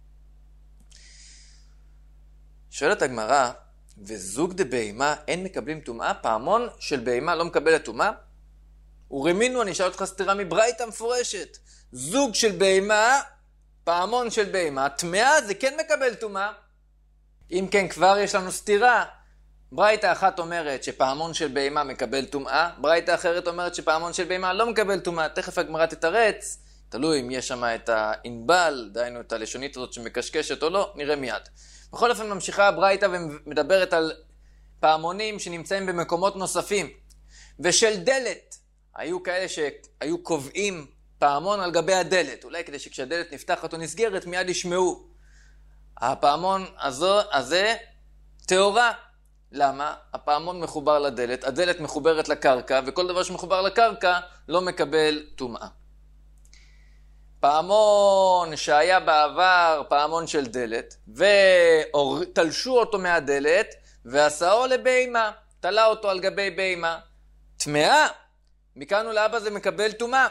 שואלת הגמרא, וזוג דבהמה אין מקבלים טומאה? פעמון של בהמה לא מקבל טומאה? ורמינו, אני אשאל אותך סתירה מברייתא מפורשת. זוג של בהמה, פעמון של בהמה, טמאה זה כן מקבל טומאה. אם כן כבר יש לנו סתירה. ברייתא אחת אומרת שפעמון של בהמה מקבל טומאה, ברייתא אחרת אומרת שפעמון של בהמה לא מקבל טומאה. תכף הגמרא תתרץ, תלוי אם יש שם את האינבל, דהיינו את הלשונית הזאת שמקשקשת או לא, נראה מיד. בכל אופן ממשיכה הברייתא ומדברת על פעמונים שנמצאים במקומות נוספים. ושל דלת, היו כאלה שהיו קובעים פעמון על גבי הדלת, אולי כדי שכשהדלת נפתחת או נסגרת מיד ישמעו. הפעמון הזה תאורה. למה? הפעמון מחובר לדלת, הדלת מחוברת לקרקע, וכל דבר שמחובר לקרקע לא מקבל טומאה. פעמון שהיה בעבר פעמון של דלת, ותלשו אותו מהדלת, ועשאו לבהמה, תלה אותו על גבי בהמה. טמאה, מכאן ולהבא זה מקבל טומאה.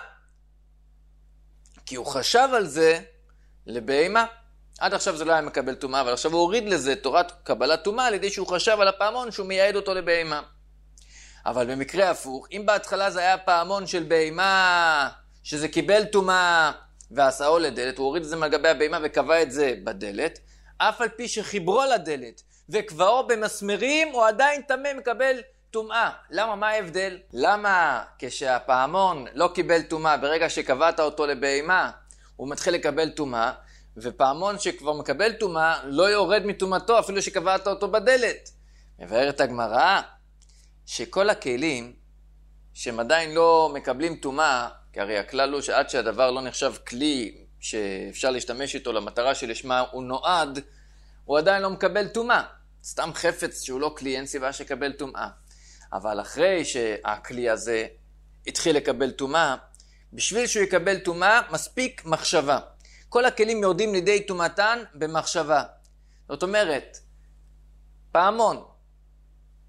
כי הוא חשב על זה לבהמה. עד עכשיו זה לא היה מקבל טומאה, אבל עכשיו הוא הוריד לזה תורת קבלת טומאה, על ידי שהוא חשב על הפעמון שהוא מייעד אותו לבהמה. אבל במקרה הפוך, אם בהתחלה זה היה פעמון של בהמה, שזה קיבל טומאה, ועשאו לדלת, הוא הוריד את זה מגבי הבהמה וקבע את זה בדלת, אף על פי שחיברו לדלת וקבעו במסמרים, הוא עדיין טמא מקבל טומאה. למה? מה ההבדל? למה כשהפעמון לא קיבל טומאה, ברגע שקבעת אותו לבהמה, הוא מתחיל לקבל טומאה, ופעמון שכבר מקבל טומאה לא יורד מטומאתו אפילו שקבעת אותו בדלת? מבארת הגמרא שכל הכלים שהם עדיין לא מקבלים טומאה, כי הרי הכלל הוא שעד שהדבר לא נחשב כלי שאפשר להשתמש איתו למטרה שלשמה הוא נועד, הוא עדיין לא מקבל טומאה. סתם חפץ שהוא לא כלי, אין סיבה שקבל טומאה. אבל אחרי שהכלי הזה התחיל לקבל טומאה, בשביל שהוא יקבל טומאה מספיק מחשבה. כל הכלים יורדים לידי טומאתן במחשבה. זאת אומרת, פעמון,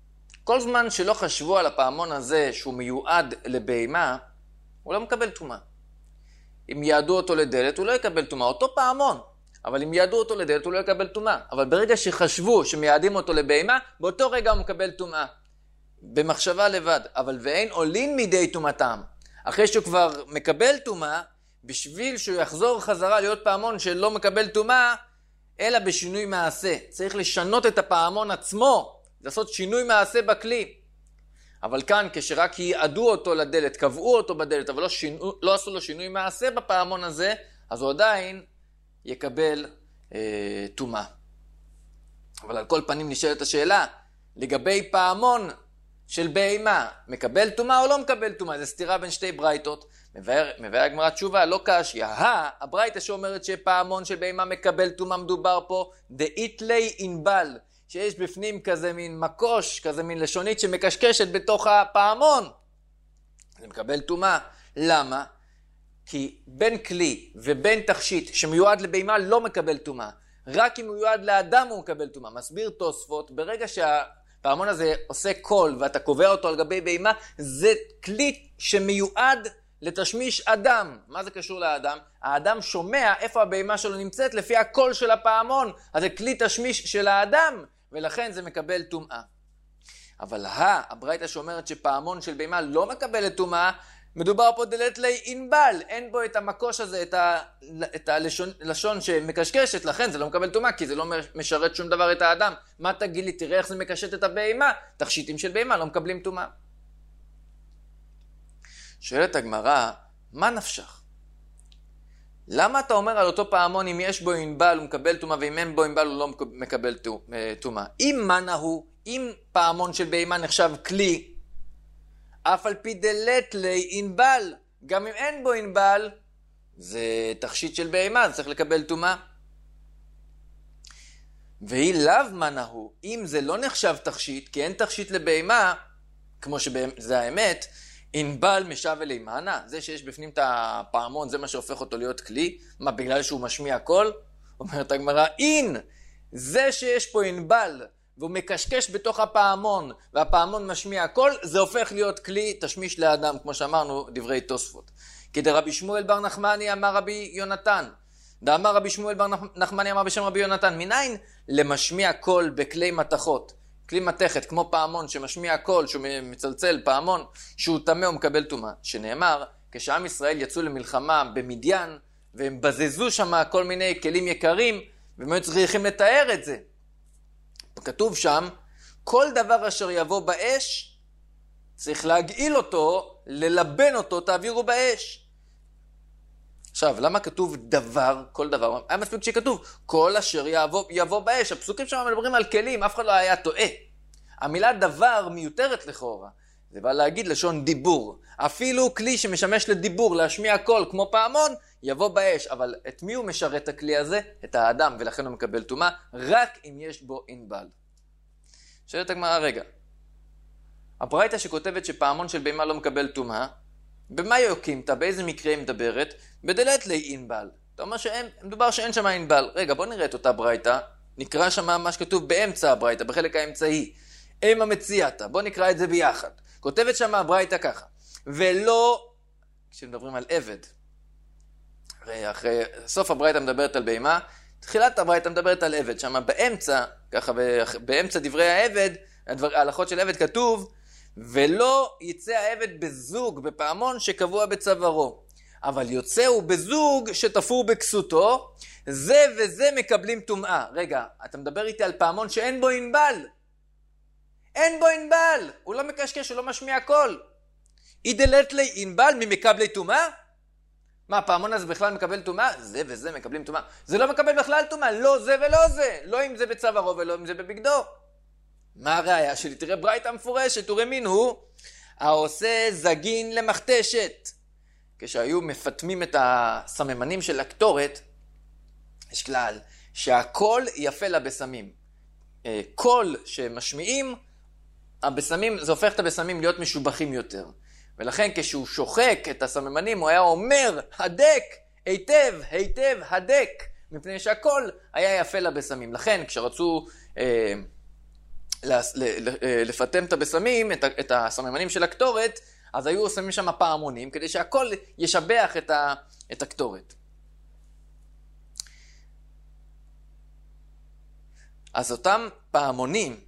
כל זמן שלא חשבו על הפעמון הזה שהוא מיועד לבהמה, הוא לא מקבל טומאה. אם יעדו אותו לדלת, הוא לא יקבל טומאה. אותו פעמון. אבל אם יעדו אותו לדלת, הוא לא יקבל טומאה. אבל ברגע שחשבו שמייעדים אותו לבהמה, באותו רגע הוא מקבל טומאה. במחשבה לבד. אבל ואין עולין מידי טומאתם. אחרי שהוא כבר מקבל טומאה, בשביל שהוא יחזור חזרה להיות פעמון שלא מקבל טומאה, אלא בשינוי מעשה. צריך לשנות את הפעמון עצמו, לעשות שינוי מעשה בכלי. אבל כאן, כשרק יעדו אותו לדלת, קבעו אותו בדלת, אבל לא עשו לו שינוי מעשה בפעמון הזה, אז הוא עדיין יקבל טומאה. אבל על כל פנים נשאלת השאלה, לגבי פעמון של בהמה, מקבל טומאה או לא מקבל טומאה? זה סתירה בין שתי ברייתות. מבאר הגמרא תשובה, לא קשיא. הברייתא שאומרת שפעמון של בהמה מקבל טומאה, מדובר פה דאיתלי אינבל, שיש בפנים כזה מין מקוש, כזה מין לשונית שמקשקשת בתוך הפעמון. זה מקבל טומאה. למה? כי בין כלי ובין תכשיט שמיועד לבהמה לא מקבל טומאה. רק אם מיועד לאדם הוא מקבל טומאה. מסביר תוספות, ברגע שהפעמון הזה עושה קול ואתה קובע אותו על גבי בהמה, זה כלי שמיועד לתשמיש אדם. מה זה קשור לאדם? האדם שומע איפה הבהמה שלו נמצאת לפי הקול של הפעמון. אז זה כלי תשמיש של האדם, ולכן זה מקבל טומאה. אבל הברייתא שאומרת שפעמון של בהמה לא מקבל טומאה, מדובר פה דלתלי אינבל, אין בו את המקוש הזה, את הלשון שמקשקשת, לכן זה לא מקבל טומאה, כי זה לא משרת שום דבר את האדם. מה תגיד לי? תראה איך זה מקשט את הבהמה. תכשיטים של בהמה לא מקבלים טומאה. שואלת הגמרא, מה נפשך? למה אתה אומר על אותו פעמון, אם יש בו אינבל הוא מקבל טומאה, ואם אין בו אינבל הוא לא מקבל טומאה? אם מנה הוא, אם פעמון של בהמה נחשב כלי, אף על פי דלתלי אינבל, גם אם אין בו אינבל, זה תכשיט של בהמה, זה צריך לקבל טומאה. והיא לאו מנה הוא, אם זה לא נחשב תכשיט, כי אין תכשיט לבהמה, כמו שזה האמת, אינבל משב אלי מנה, זה שיש בפנים את הפעמון, זה מה שהופך אותו להיות כלי. מה, בגלל שהוא משמיע קול? אומרת הגמרא, אין, זה שיש פה אינבל, והוא מקשקש בתוך הפעמון, והפעמון משמיע קול, זה הופך להיות כלי תשמיש לאדם, כמו שאמרנו, דברי תוספות. כי דרבי שמואל בר נחמני אמר רבי יונתן, דאמר רבי שמואל בר נחמני אמר בשם רבי יונתן, מניין למשמיע קול בכלי מתכות, כלי מתכת, כמו פעמון שמשמיע קול, שהוא מצלצל, פעמון, שהוא טמא ומקבל טומאה. שנאמר, כשעם ישראל יצאו למלחמה במדיין, והם בזזו שם כל מיני כלים יקרים, והם היו צריכים לתאר את זה. כתוב שם, כל דבר אשר יבוא באש, צריך להגעיל אותו, ללבן אותו, תעבירו באש. עכשיו, למה כתוב דבר, כל דבר? היה מספיק שכתוב, כל אשר יבוא באש. הפסוקים שם מדברים על כלים, אף אחד לא היה טועה. המילה דבר מיותרת לכאורה. זה בא להגיד לשון דיבור. אפילו כלי שמשמש לדיבור, להשמיע קול כמו פעמון, יבוא באש. אבל את מי הוא משרת הכלי הזה? את האדם, ולכן הוא מקבל טומאה, רק אם יש בו אינבל. שואלת הגמרא, רגע. הברייתא שכותבת שפעמון של בהמה לא מקבל טומאה, במה יוקימתא? באיזה מקרה היא מדברת? בדלתלי אינבל. אתה אומר מדובר שאין שם אינבל. רגע, בוא נראה את אותה ברייתא. נקרא שם מה שכתוב באמצע הברייתא, בחלק האמצעי. אימה מציאתא. בוא נקרא את זה ביחד. כותבת שם הברייתא ככה. ולא, כשמדברים על עבד. אחרי סוף הברייתא מדברת על בהמה, תחילת הברייתא מדברת על עבד. שם באמצע, ככה באמצע דברי העבד, ההלכות של עבד כתוב, ולא יצא העבד בזוג, בפעמון שקבוע בצווארו. אבל יוצא הוא בזוג שתפור בכסותו, זה וזה מקבלים טומאה. רגע, אתה מדבר איתי על פעמון שאין בו אינבל. אין בו אינבל. הוא לא מקשקש, הוא לא משמיע קול. אידלתלי אינבל ממקבלי טומאה? מה, הפעמון הזה בכלל מקבל טומאה? זה וזה מקבלים טומאה. זה לא מקבל בכלל טומאה, לא זה ולא זה. לא אם זה בצווארו ולא אם זה בבגדו. מה הראיה שלי? תראה ברייתא מפורשת, ורמין הוא העושה זגין למכתשת. כשהיו מפתמים את הסממנים של הקטורת, יש כלל שהקול יפה לבשמים. קול שמשמיעים, הבשמים, זה הופך את הבשמים להיות משובחים יותר. ולכן כשהוא שוחק את הסממנים, הוא היה אומר, הדק, היטב, היטב, הדק, מפני שהקול היה יפה לבשמים. לכן כשרצו לפטם את הבשמים, את הסממנים של הקטורת, אז היו שמים שם פעמונים, כדי שהכל ישבח את הקטורת. אז אותם פעמונים,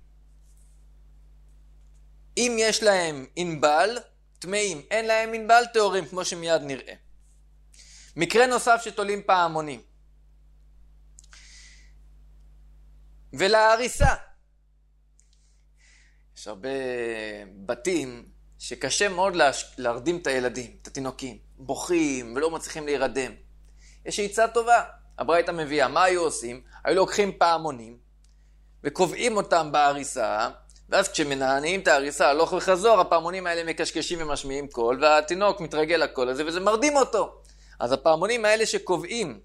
אם יש להם אינבל, טמאים, אין להם אינבל, טהורים, כמו שמיד נראה. מקרה נוסף שתולים פעמונים. ולהריסה. יש הרבה בתים שקשה מאוד להרדים את הילדים, את התינוקים. בוכים ולא מצליחים להירדם. יש עצה טובה. הברייתא מביאה, מה היו עושים? היו לוקחים פעמונים וקובעים אותם בהריסה, ואז כשמנענעים את ההריסה הלוך וחזור, הפעמונים האלה מקשקשים ומשמיעים קול, והתינוק מתרגל לקול הזה וזה מרדים אותו. אז הפעמונים האלה שקובעים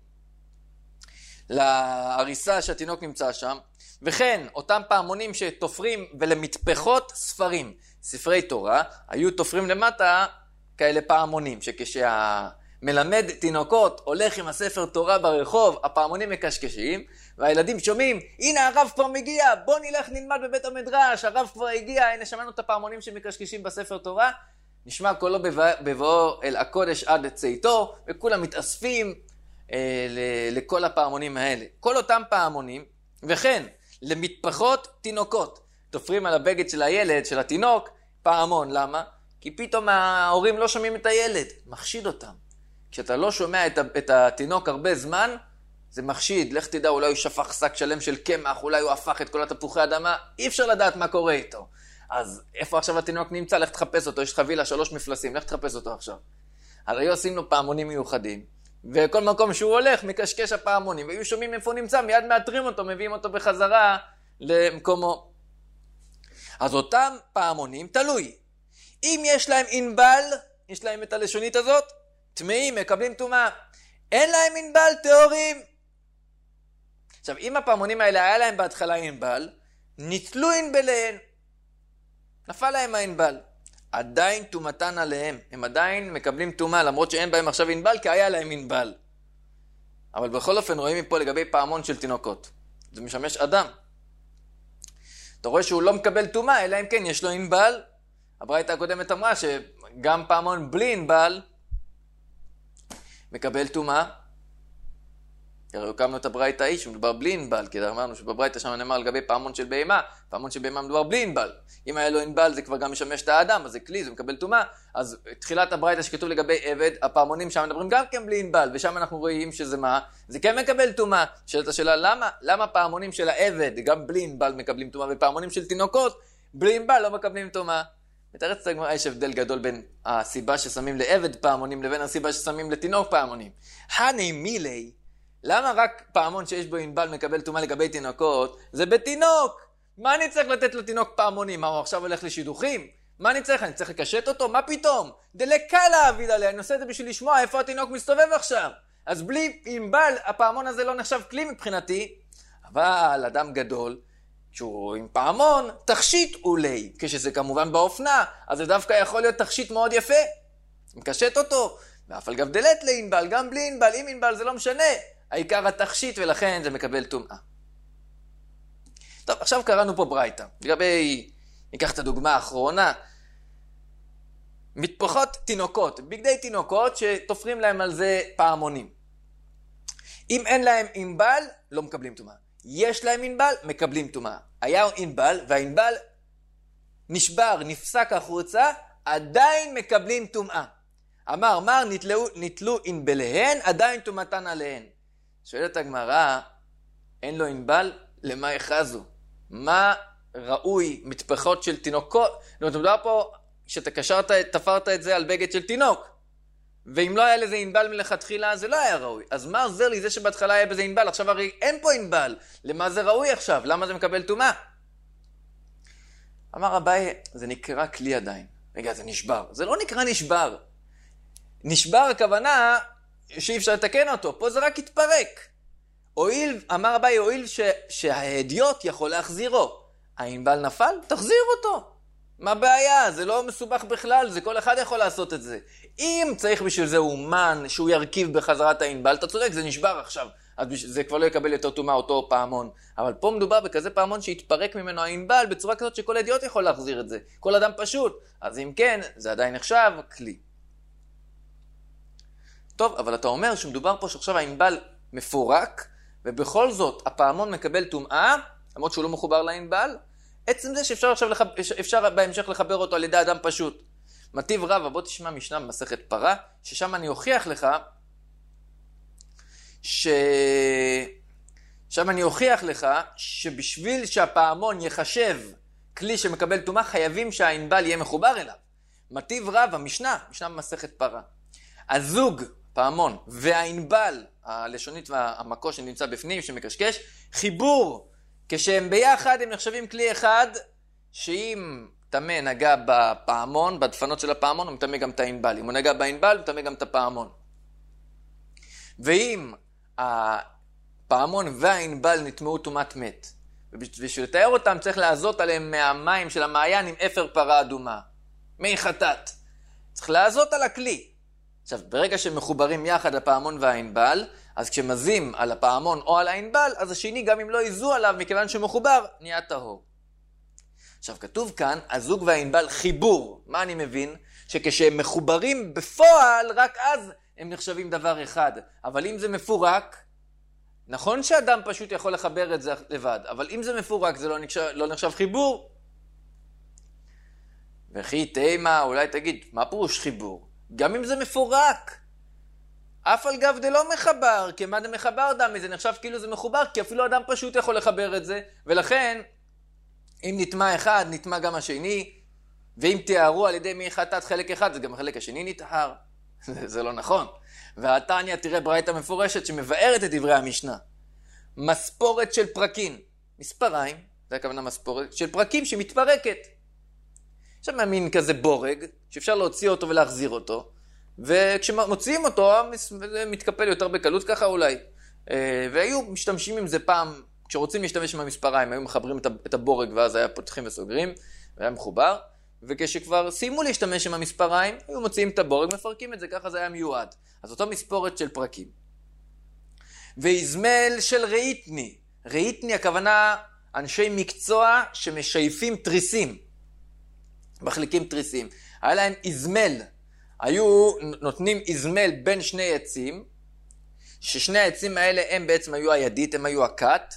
להריסה שהתינוק נמצא שם, וכן אותם פעמונים שתופרים ולמטפחות ספרים, ספרי תורה, היו תופרים למטה כאלה פעמונים, שכשהמלמד תינוקות הולך עם הספר תורה ברחוב, הפעמונים מקשקשים, והילדים שומעים, הנה הרב כבר מגיע, בוא נלך נלמד בבית המדרש, הרב כבר הגיע, הנה שמענו את הפעמונים שמקשקשים בספר תורה, נשמע קולו בבואו אל הקודש עד לצאתו, וכולם מתאספים לכל הפעמונים האלה. כל אותם פעמונים, וכן, למטפחות תינוקות. תופרים על הבגד של הילד, של התינוק, פעמון. למה? כי פתאום ההורים לא שומעים את הילד. מחשיד אותם. כשאתה לא שומע את התינוק הרבה זמן, זה מחשיד. לך תדע, אולי הוא שפך שק שלם של קמח, אולי הוא הפך את כל התפוחי אדמה. אי אפשר לדעת מה קורה איתו. אז איפה עכשיו התינוק נמצא? לך תחפש אותו. יש חבילה 3 מפלסים. לך תחפש אותו עכשיו. אז היו עושים לו פעמונים מיוחדים. וכל מקום שהוא הולך, מקשקש הפעמונים. והיו שומעים איפה הוא נמצא, מיד מאתרים אותו, מביאים אותו בחזרה למקומו. אז אותם פעמונים תלוי. אם יש להם אינבל, יש להם את הלשונית הזאת, טמאים, מקבלים טומאה. אין להם אינבל, טהורים. עכשיו, אם הפעמונים האלה היה להם בהתחלה אינבל, ניטלו אינבליהן. נפל להם האינבל. עדיין טומאתן עליהם. הם עדיין מקבלים טומאה, למרות שאין בהם עכשיו אינבל, כי היה להם אינבל. אבל בכל אופן רואים מפה לגבי פעמון של תינוקות. זה משמש אדם. אתה רואה שהוא לא מקבל טומאה, אלא אם כן יש לו אינבל. הברייתא הקודמת אמרה שגם פעמון בלי אינבל מקבל טומאה. הרי הוקמנו את הברייתא ההיא שמדובר בלי אינבל, כי אמרנו שבברייתא שם נאמר לגבי פעמון של בהמה, פעמון של בהמה מדובר בלי אינבל. אם היה לו אינבל זה כבר גם משמש את האדם, אז זה כלי, זה מקבל טומאה. אז תחילת הברייתא שכתוב לגבי עבד, הפעמונים שם מדברים גם כן בלי אינבל, ושם אנחנו רואים שזה מה? זה כן מקבל טומאה. שאלת השאלה, למה פעמונים של העבד גם בלי אינבל מקבלים טומאה, ופעמונים של תינוקות בלי אינבל לא מקבלים טומאה? מתארץ הגמרא, יש הבדל גדול בין הסיבה ששמים לעבד פעמונים לבין הסיבה ששמים לתינוק פעמונים. הני מילי, למה רק פעמון שיש בו אינבל מקבל טומאה לגבי תינוקות? זה בתינוק. מה אני צריך לתת לתינוק פעמונים? מה, הוא עכשיו הולך לשידוכים? מה אני צריך? אני צריך לקשט אותו? מה פתאום? דלקה להעביד עליה, אני עושה את זה בשביל לשמוע איפה התינוק מסתובב עכשיו. אז בלי אינבל, הפעמון הזה לא נחשב כלי מבחינתי. אבל אדם גדול, שהוא עם פעמון, תכשיט אולי. כשזה כמובן באופנה, אז זה דווקא יכול להיות תכשיט מאוד יפה. מקשט אותו. ואף על גב דלת לאינבל, גם בלי אינבל, עם אינבל זה לא משנה. העיקר התכשיט, ולכן זה מקבל טומאה. טוב, עכשיו קראנו פה ברייתא. לגבי, ניקח את הדוגמה האחרונה, מטפחות תינוקות, בגדי תינוקות שתופרים להם על זה פעמונים. אם אין להם אינבל, לא מקבלים טומאה. יש להם אינבל, מקבלים טומאה. היה אינבל, והאינבל נשבר, נפסק החוצה, עדיין מקבלים טומאה. אמר, נתלו אינבליהן, עדיין טומאתן עליהן. שואלת הגמרא, אין לו אינבל, למה יחזו? מה ראוי מטפחות של תינוקות? אתה מדבר פה שאתה תפרת את זה על בגד של תינוק. ואם לא היה לזה אינבל מלכתחילה, זה לא היה ראוי. אז מה עוזר לי זה שבהתחלה היה בזה אינבל? עכשיו הרי אין פה אינבל. למה זה ראוי עכשיו? למה זה מקבל טומאה? אמר אביי, זה נקרא כלי עדיין. רגע, זה נשבר. זה לא נקרא נשבר. נשבר הכוונה שאי אפשר לתקן אותו. פה זה רק התפרק. אמר אביי, הואיל שההדיוט יכול להחזירו. האינבל נפל? תחזיר אותו. מה הבעיה? זה לא מסובך בכלל, זה כל אחד יכול לעשות את זה. אם צריך בשביל זה אומן שהוא ירכיב בחזרת הענבל, אתה צודק, זה נשבר עכשיו. אז זה כבר לא יקבל יותר טומאה אותו פעמון. אבל פה מדובר בכזה פעמון שהתפרק ממנו הענבל בצורה כזאת שכל אידיוט יכול להחזיר את זה. כל אדם פשוט. אז אם כן, זה עדיין נחשב כלי. טוב, אבל אתה אומר שמדובר פה שעכשיו הענבל מפורק, ובכל זאת הפעמון מקבל טומאה, למרות שהוא לא מחובר לענבל, עצם זה שאפשר עכשיו אפשר בהמשך לחבר אותו על ידי אדם פשוט. מטיב רבא, בוא תשמע משנה במסכת פרה, ששם אני אוכיח לך שבשביל שהפעמון יחשב כלי שמקבל טומאה, חייבים שהענבל יהיה מחובר אליו. מטיב רבא, משנה במסכת פרה. הזוג, פעמון, והענבל, הלשונית והמקור שנמצא בפנים, שמקשקש, חיבור, כשהם ביחד הם נחשבים כלי אחד, שאם תמה נגע בפעמון, בדפנות של הפעמון, הוא מתמה גם את הענבל. אם הוא נגע בענבל, הוא מתמה גם את הפעמון. ואם הפעמון והענבל נטמעו טומאת מת, ובשביל לתאר אותם צריך לעזות עליהם מהמים של המעיין עם אפר פרה אדומה, מי חטאת. צריך לעזות על הכלי. עכשיו, ברגע שמחוברים יחד הפעמון והענבל, אז כשמזים על הפעמון או על הענבל, אז השני גם אם לא יזו עליו מכיוון שמחובר, נהיה טהור. עכשיו, כתוב כאן, הזוג והענבל חיבור. מה אני מבין? שכשהם מחוברים בפועל, רק אז הם נחשבים דבר אחד. אבל אם זה מפורק, נכון שאדם פשוט יכול לחבר את זה לבד, אבל אם זה מפורק זה לא נחשב חיבור. וכי תימה, אולי תגיד, מה פירוש חיבור? גם אם זה מפורק, אף על גב דלא מחבר, כי מה דמחבר דמי, זה נחשב כאילו זה מחובר, כי אפילו אדם פשוט יכול לחבר את זה, ולכן, אם נטמע אחד, נטמע גם השני, ואם תיארו על ידי מי חטאת חלק אחד, זה גם החלק השני נטהר. זה לא נכון. והתניא תראה ברייתא מפורשת שמבארת את דברי המשנה. מספורת של פרקים, מספריים, זה הכוונה מספורת, של פרקים שמתפרקת. עכשיו מין כזה בורג, שאפשר להוציא אותו ולהחזיר אותו, וכשמוציאים אותו, זה מתקפל יותר בקלות ככה אולי. והיו משתמשים עם זה פעם, כשרוצים להשתמש עם המספריים, היו מחברים את הבורג, ואז היה פותחים וסוגרים, והיה מחובר, וכשכבר סיימו להשתמש עם המספריים, היו מוציאים את הבורג, מפרקים את זה, ככה זה היה מיועד. אז אותו מספורת של פרקים. ואיזמל של ראיתני. ראיתני הכוונה אנשי מקצוע שמשייפים תריסים. מחליקים תריסים. היה להם איזמל. היו נותנים איזמל בין שני עצים, ששני העצים האלה הם בעצם היו הידית, הם היו הקט,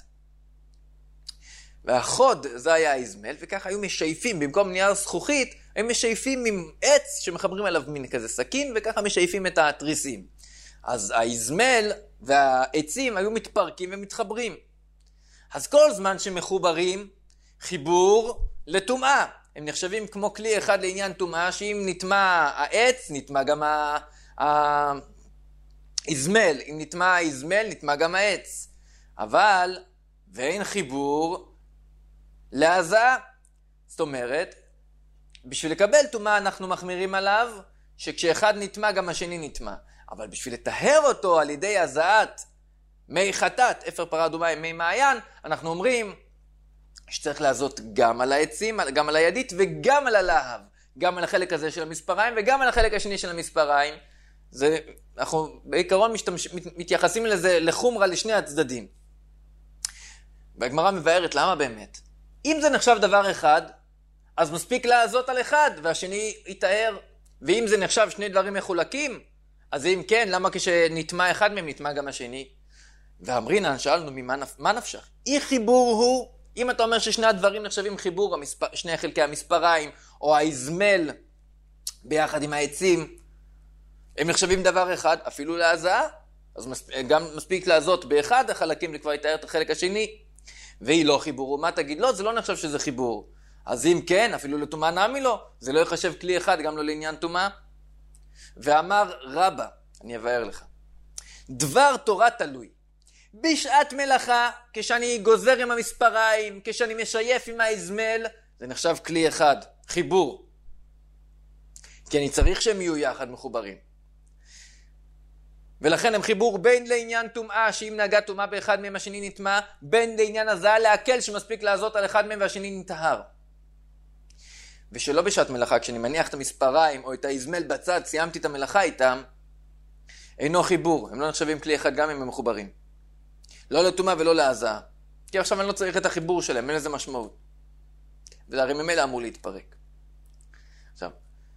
והחוד זה היה האיזמל, וככה היו משייפים, במקום נייר זכוכית, הם משייפים עם עץ שמחברים עליו מין כזה סכין, וככה משייפים את התריסים. אז האיזמל והעצים היו מתפרקים ומתחברים. אז כל זמן שמחוברים, חיבור לטומאה. הם נחשבים כמו כלי אחד לעניין טומאה, שאם נטמע העץ, נטמע גם האיזמל. אם נטמע האיזמל, נטמע גם העץ. אבל, ואין חיבור להזעה. זאת אומרת, בשביל לקבל טומאה אנחנו מחמירים עליו, שכשאחד נטמע גם השני נטמע. אבל בשביל לטהר אותו על ידי הזעת מי חטאת, אפר פרה אדומה עם מי מעיין, אנחנו אומרים שצריך לעזות גם על העצים, גם על הידית וגם על הלהב. גם על החלק הזה של המספריים וגם על החלק השני של המספריים. אנחנו בעיקרון מתייחסים לזה לחומרה לשני הצדדים. והגמרא מבארת למה באמת. אם זה נחשב דבר אחד, אז מספיק לעזות על אחד והשני יתאר. ואם זה נחשב שני דברים מחולקים, אז אם כן, למה כשנטמע אחד מהם נטמע גם השני? ואמרינן, שאלנו מה נפשך? אי חיבור הוא, אם אתה אומר ששני הדברים נחשבים חיבור, שני חלקי המספריים, או האיזמל ביחד עם העצים, הם נחשבים דבר אחד, אפילו להזעה, אז גם מספיק לעזות באחד החלקים וכבר יתאר את החלק השני, והיא לא חיבור. מה תגיד? לא, זה לא נחשב שזה חיבור. אז אם כן, אפילו לטומאה נמי לא, זה לא יחשב כלי אחד, גם לא לעניין טומאה. ואמר רבא, אני אבאר לך, דבר תורה תלוי. בשעת מלאכה, כשאני גוזר עם המספריים, כשאני משייף עם האזמל, זה נחשב כלי אחד, חיבור. כי אני צריך שהם יהיו יחד מחוברים. ולכן הם חיבור בין לעניין טומאה, שאם נגע טומאה באחד מהם השני נטמא, בין לעניין הזעה להקל שמספיק לעזות על אחד מהם והשני נטהר. ושלא בשעת מלאכה, כשאני מניח את המספריים או את האזמל בצד, סיימתי את המלאכה איתם, אינו חיבור, הם לא נחשבים כלי אחד גם אם הם מחוברים. לא לטומאה ולא להזעה. כי עכשיו אני לא צריך את החיבור שלהם, אין לזה משמעות. והרי ממילא אמור להתפרק. עכשיו,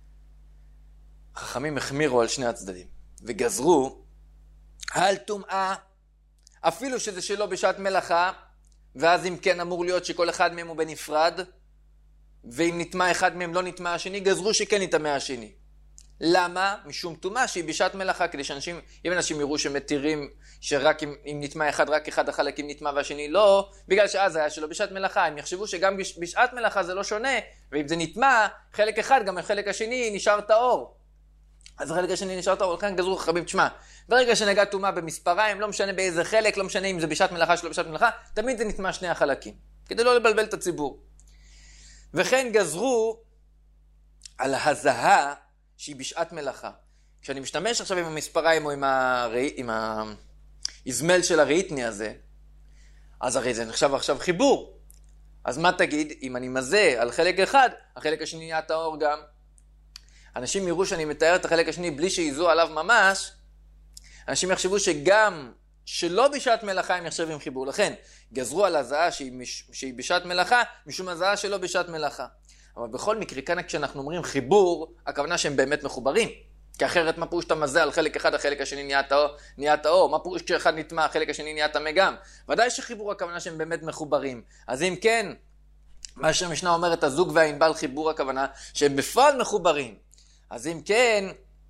חכמים החמירו על שני הצדדים, וגזרו על טומאה, אפילו שזה שלא בשעת מלאכה, ואז אם כן אמור להיות שכל אחד מהם הוא בנפרד, ואם נטמע אחד מהם לא נטמע השני, גזרו שכן נטמע השני. למה? משום טומאה שהיא בשעת מלאכה, כדי שאנשים, אם אנשים יראו שמתירים שרק אם נטמע אחד, רק אחד החלקים נטמע והשני לא, בגלל שאז היה שלא בשעת מלאכה, הם יחשבו שגם בשעת מלאכה זה לא שונה, ואם זה נטמע, חלק אחד, גם החלק השני נשאר טהור. אז החלק השני נשאר טהור, לכן גזרו חכמים, תשמע, ברגע שנגע טומאה במספריים, לא משנה באיזה חלק, לא משנה אם זה בשעת מלאכה שלא בשעת מלאכה, תמיד זה נטמע שני החלקים, כדי לא לבלבל את הציבור. וכן גזרו על הזעה שהיא בשעת מלאכה. כשאני משתמש עכשיו עם המספריים או עם האזמל של הרהיטני הזה, אז הרי זה נחשב עכשיו חיבור. אז מה תגיד? אם אני מזה על חלק אחד, החלק השני נהיה טהור גם. אנשים יראו שאני מתאר את החלק השני בלי שיזו עליו ממש, אנשים יחשבו שגם שלא בשעת מלאכה הם יחשבים חיבור. לכן גזרו על הזעה שהיא בשעת מלאכה, משום הזעה שלא בשעת מלאכה. אבל בכל מקרה, כאן כשאנחנו אומרים חיבור, הכוונה שהם באמת מחוברים. כי אחרת מה פירוש שאתה מזה על חלק אחד, החלק השני נהיה טהור? מה פירוש כשאחד נטמע, החלק השני נהיה טמא גם? ודאי שחיבור הכוונה שהם באמת מחוברים. אז אם כן, מה שהמשנה אומרת, הזוג והענבל חיבור הכוונה שהם בפועל מחוברים. אז אם כן,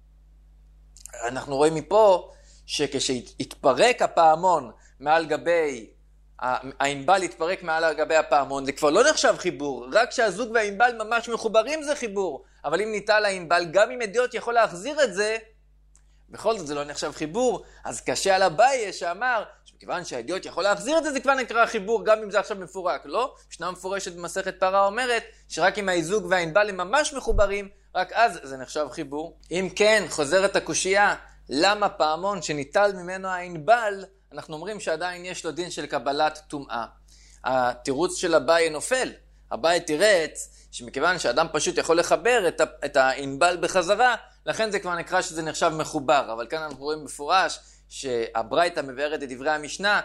אנחנו רואים מפה שכשהתפרק הפעמון מעל גבי, הענבל התפרק מעל גבי הפעמון, זה כבר לא נחשב חיבור, רק שהזוג והענבל ממש מחוברים זה חיבור. אבל אם ניטל הענבל, גם אם אדיוט יכול להחזיר את זה, בכל זאת זה לא נחשב חיבור. אז קשה על אביי שאמר, מכיוון שהאדיוט יכול להחזיר את זה, זה כבר נקרא חיבור, גם אם זה עכשיו מפורק. לא? משנה מפורשת במסכת פרה אומרת, שרק אם הזוג והענבל הם ממש מחוברים, רק אז זה נחשב חיבור. אם כן, חוזרת הקושייה, למה פעמון שניטל ממנו הענבל, אנחנו אומרים שעדיין יש לו דין של קבלת טומאה. התירוץ של אביי נופל. אביי תירץ שמכיוון שאדם פשוט יכול לחבר את הענבל בחזרה, לכן זה כבר נקרא שזה נחשב מחובר. אבל כאן אנחנו רואים בפורש שהברייתא מבארת את דברי המשנה,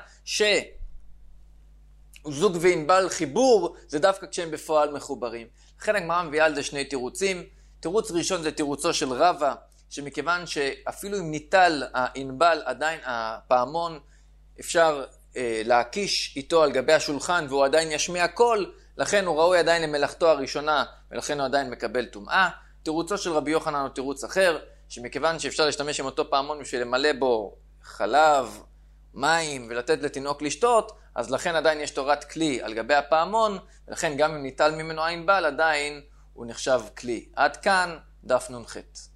שזוג וענבל חיבור זה דווקא כשהם בפועל מחוברים. לכן הגמרא מביאה על זה שני תירוצים. תירוץ ראשון זה תירוצו של רבא, שמכיוון שאפילו אם ניטל הענבל, עדיין הפעמון אפשר להקיש איתו על גבי השולחן והוא עדיין ישמיע קול, לכן הוא ראוי עדיין למלאכתו הראשונה ולכן הוא עדיין מקבל טומאה. תירוצו של רבי יוחנן הוא תירוץ אחר, שמכיוון שאפשר להשתמש עם אותו פעמון בשביל למלא בו חלב, מים ולתת לתינוק לשתות, אז לכן עדיין יש תורת כלי על גבי הפעמון, ולכן גם אם ניטל ממנו הענבל עדיין הוא נחשב כלי. עד כאן דף נ"ח.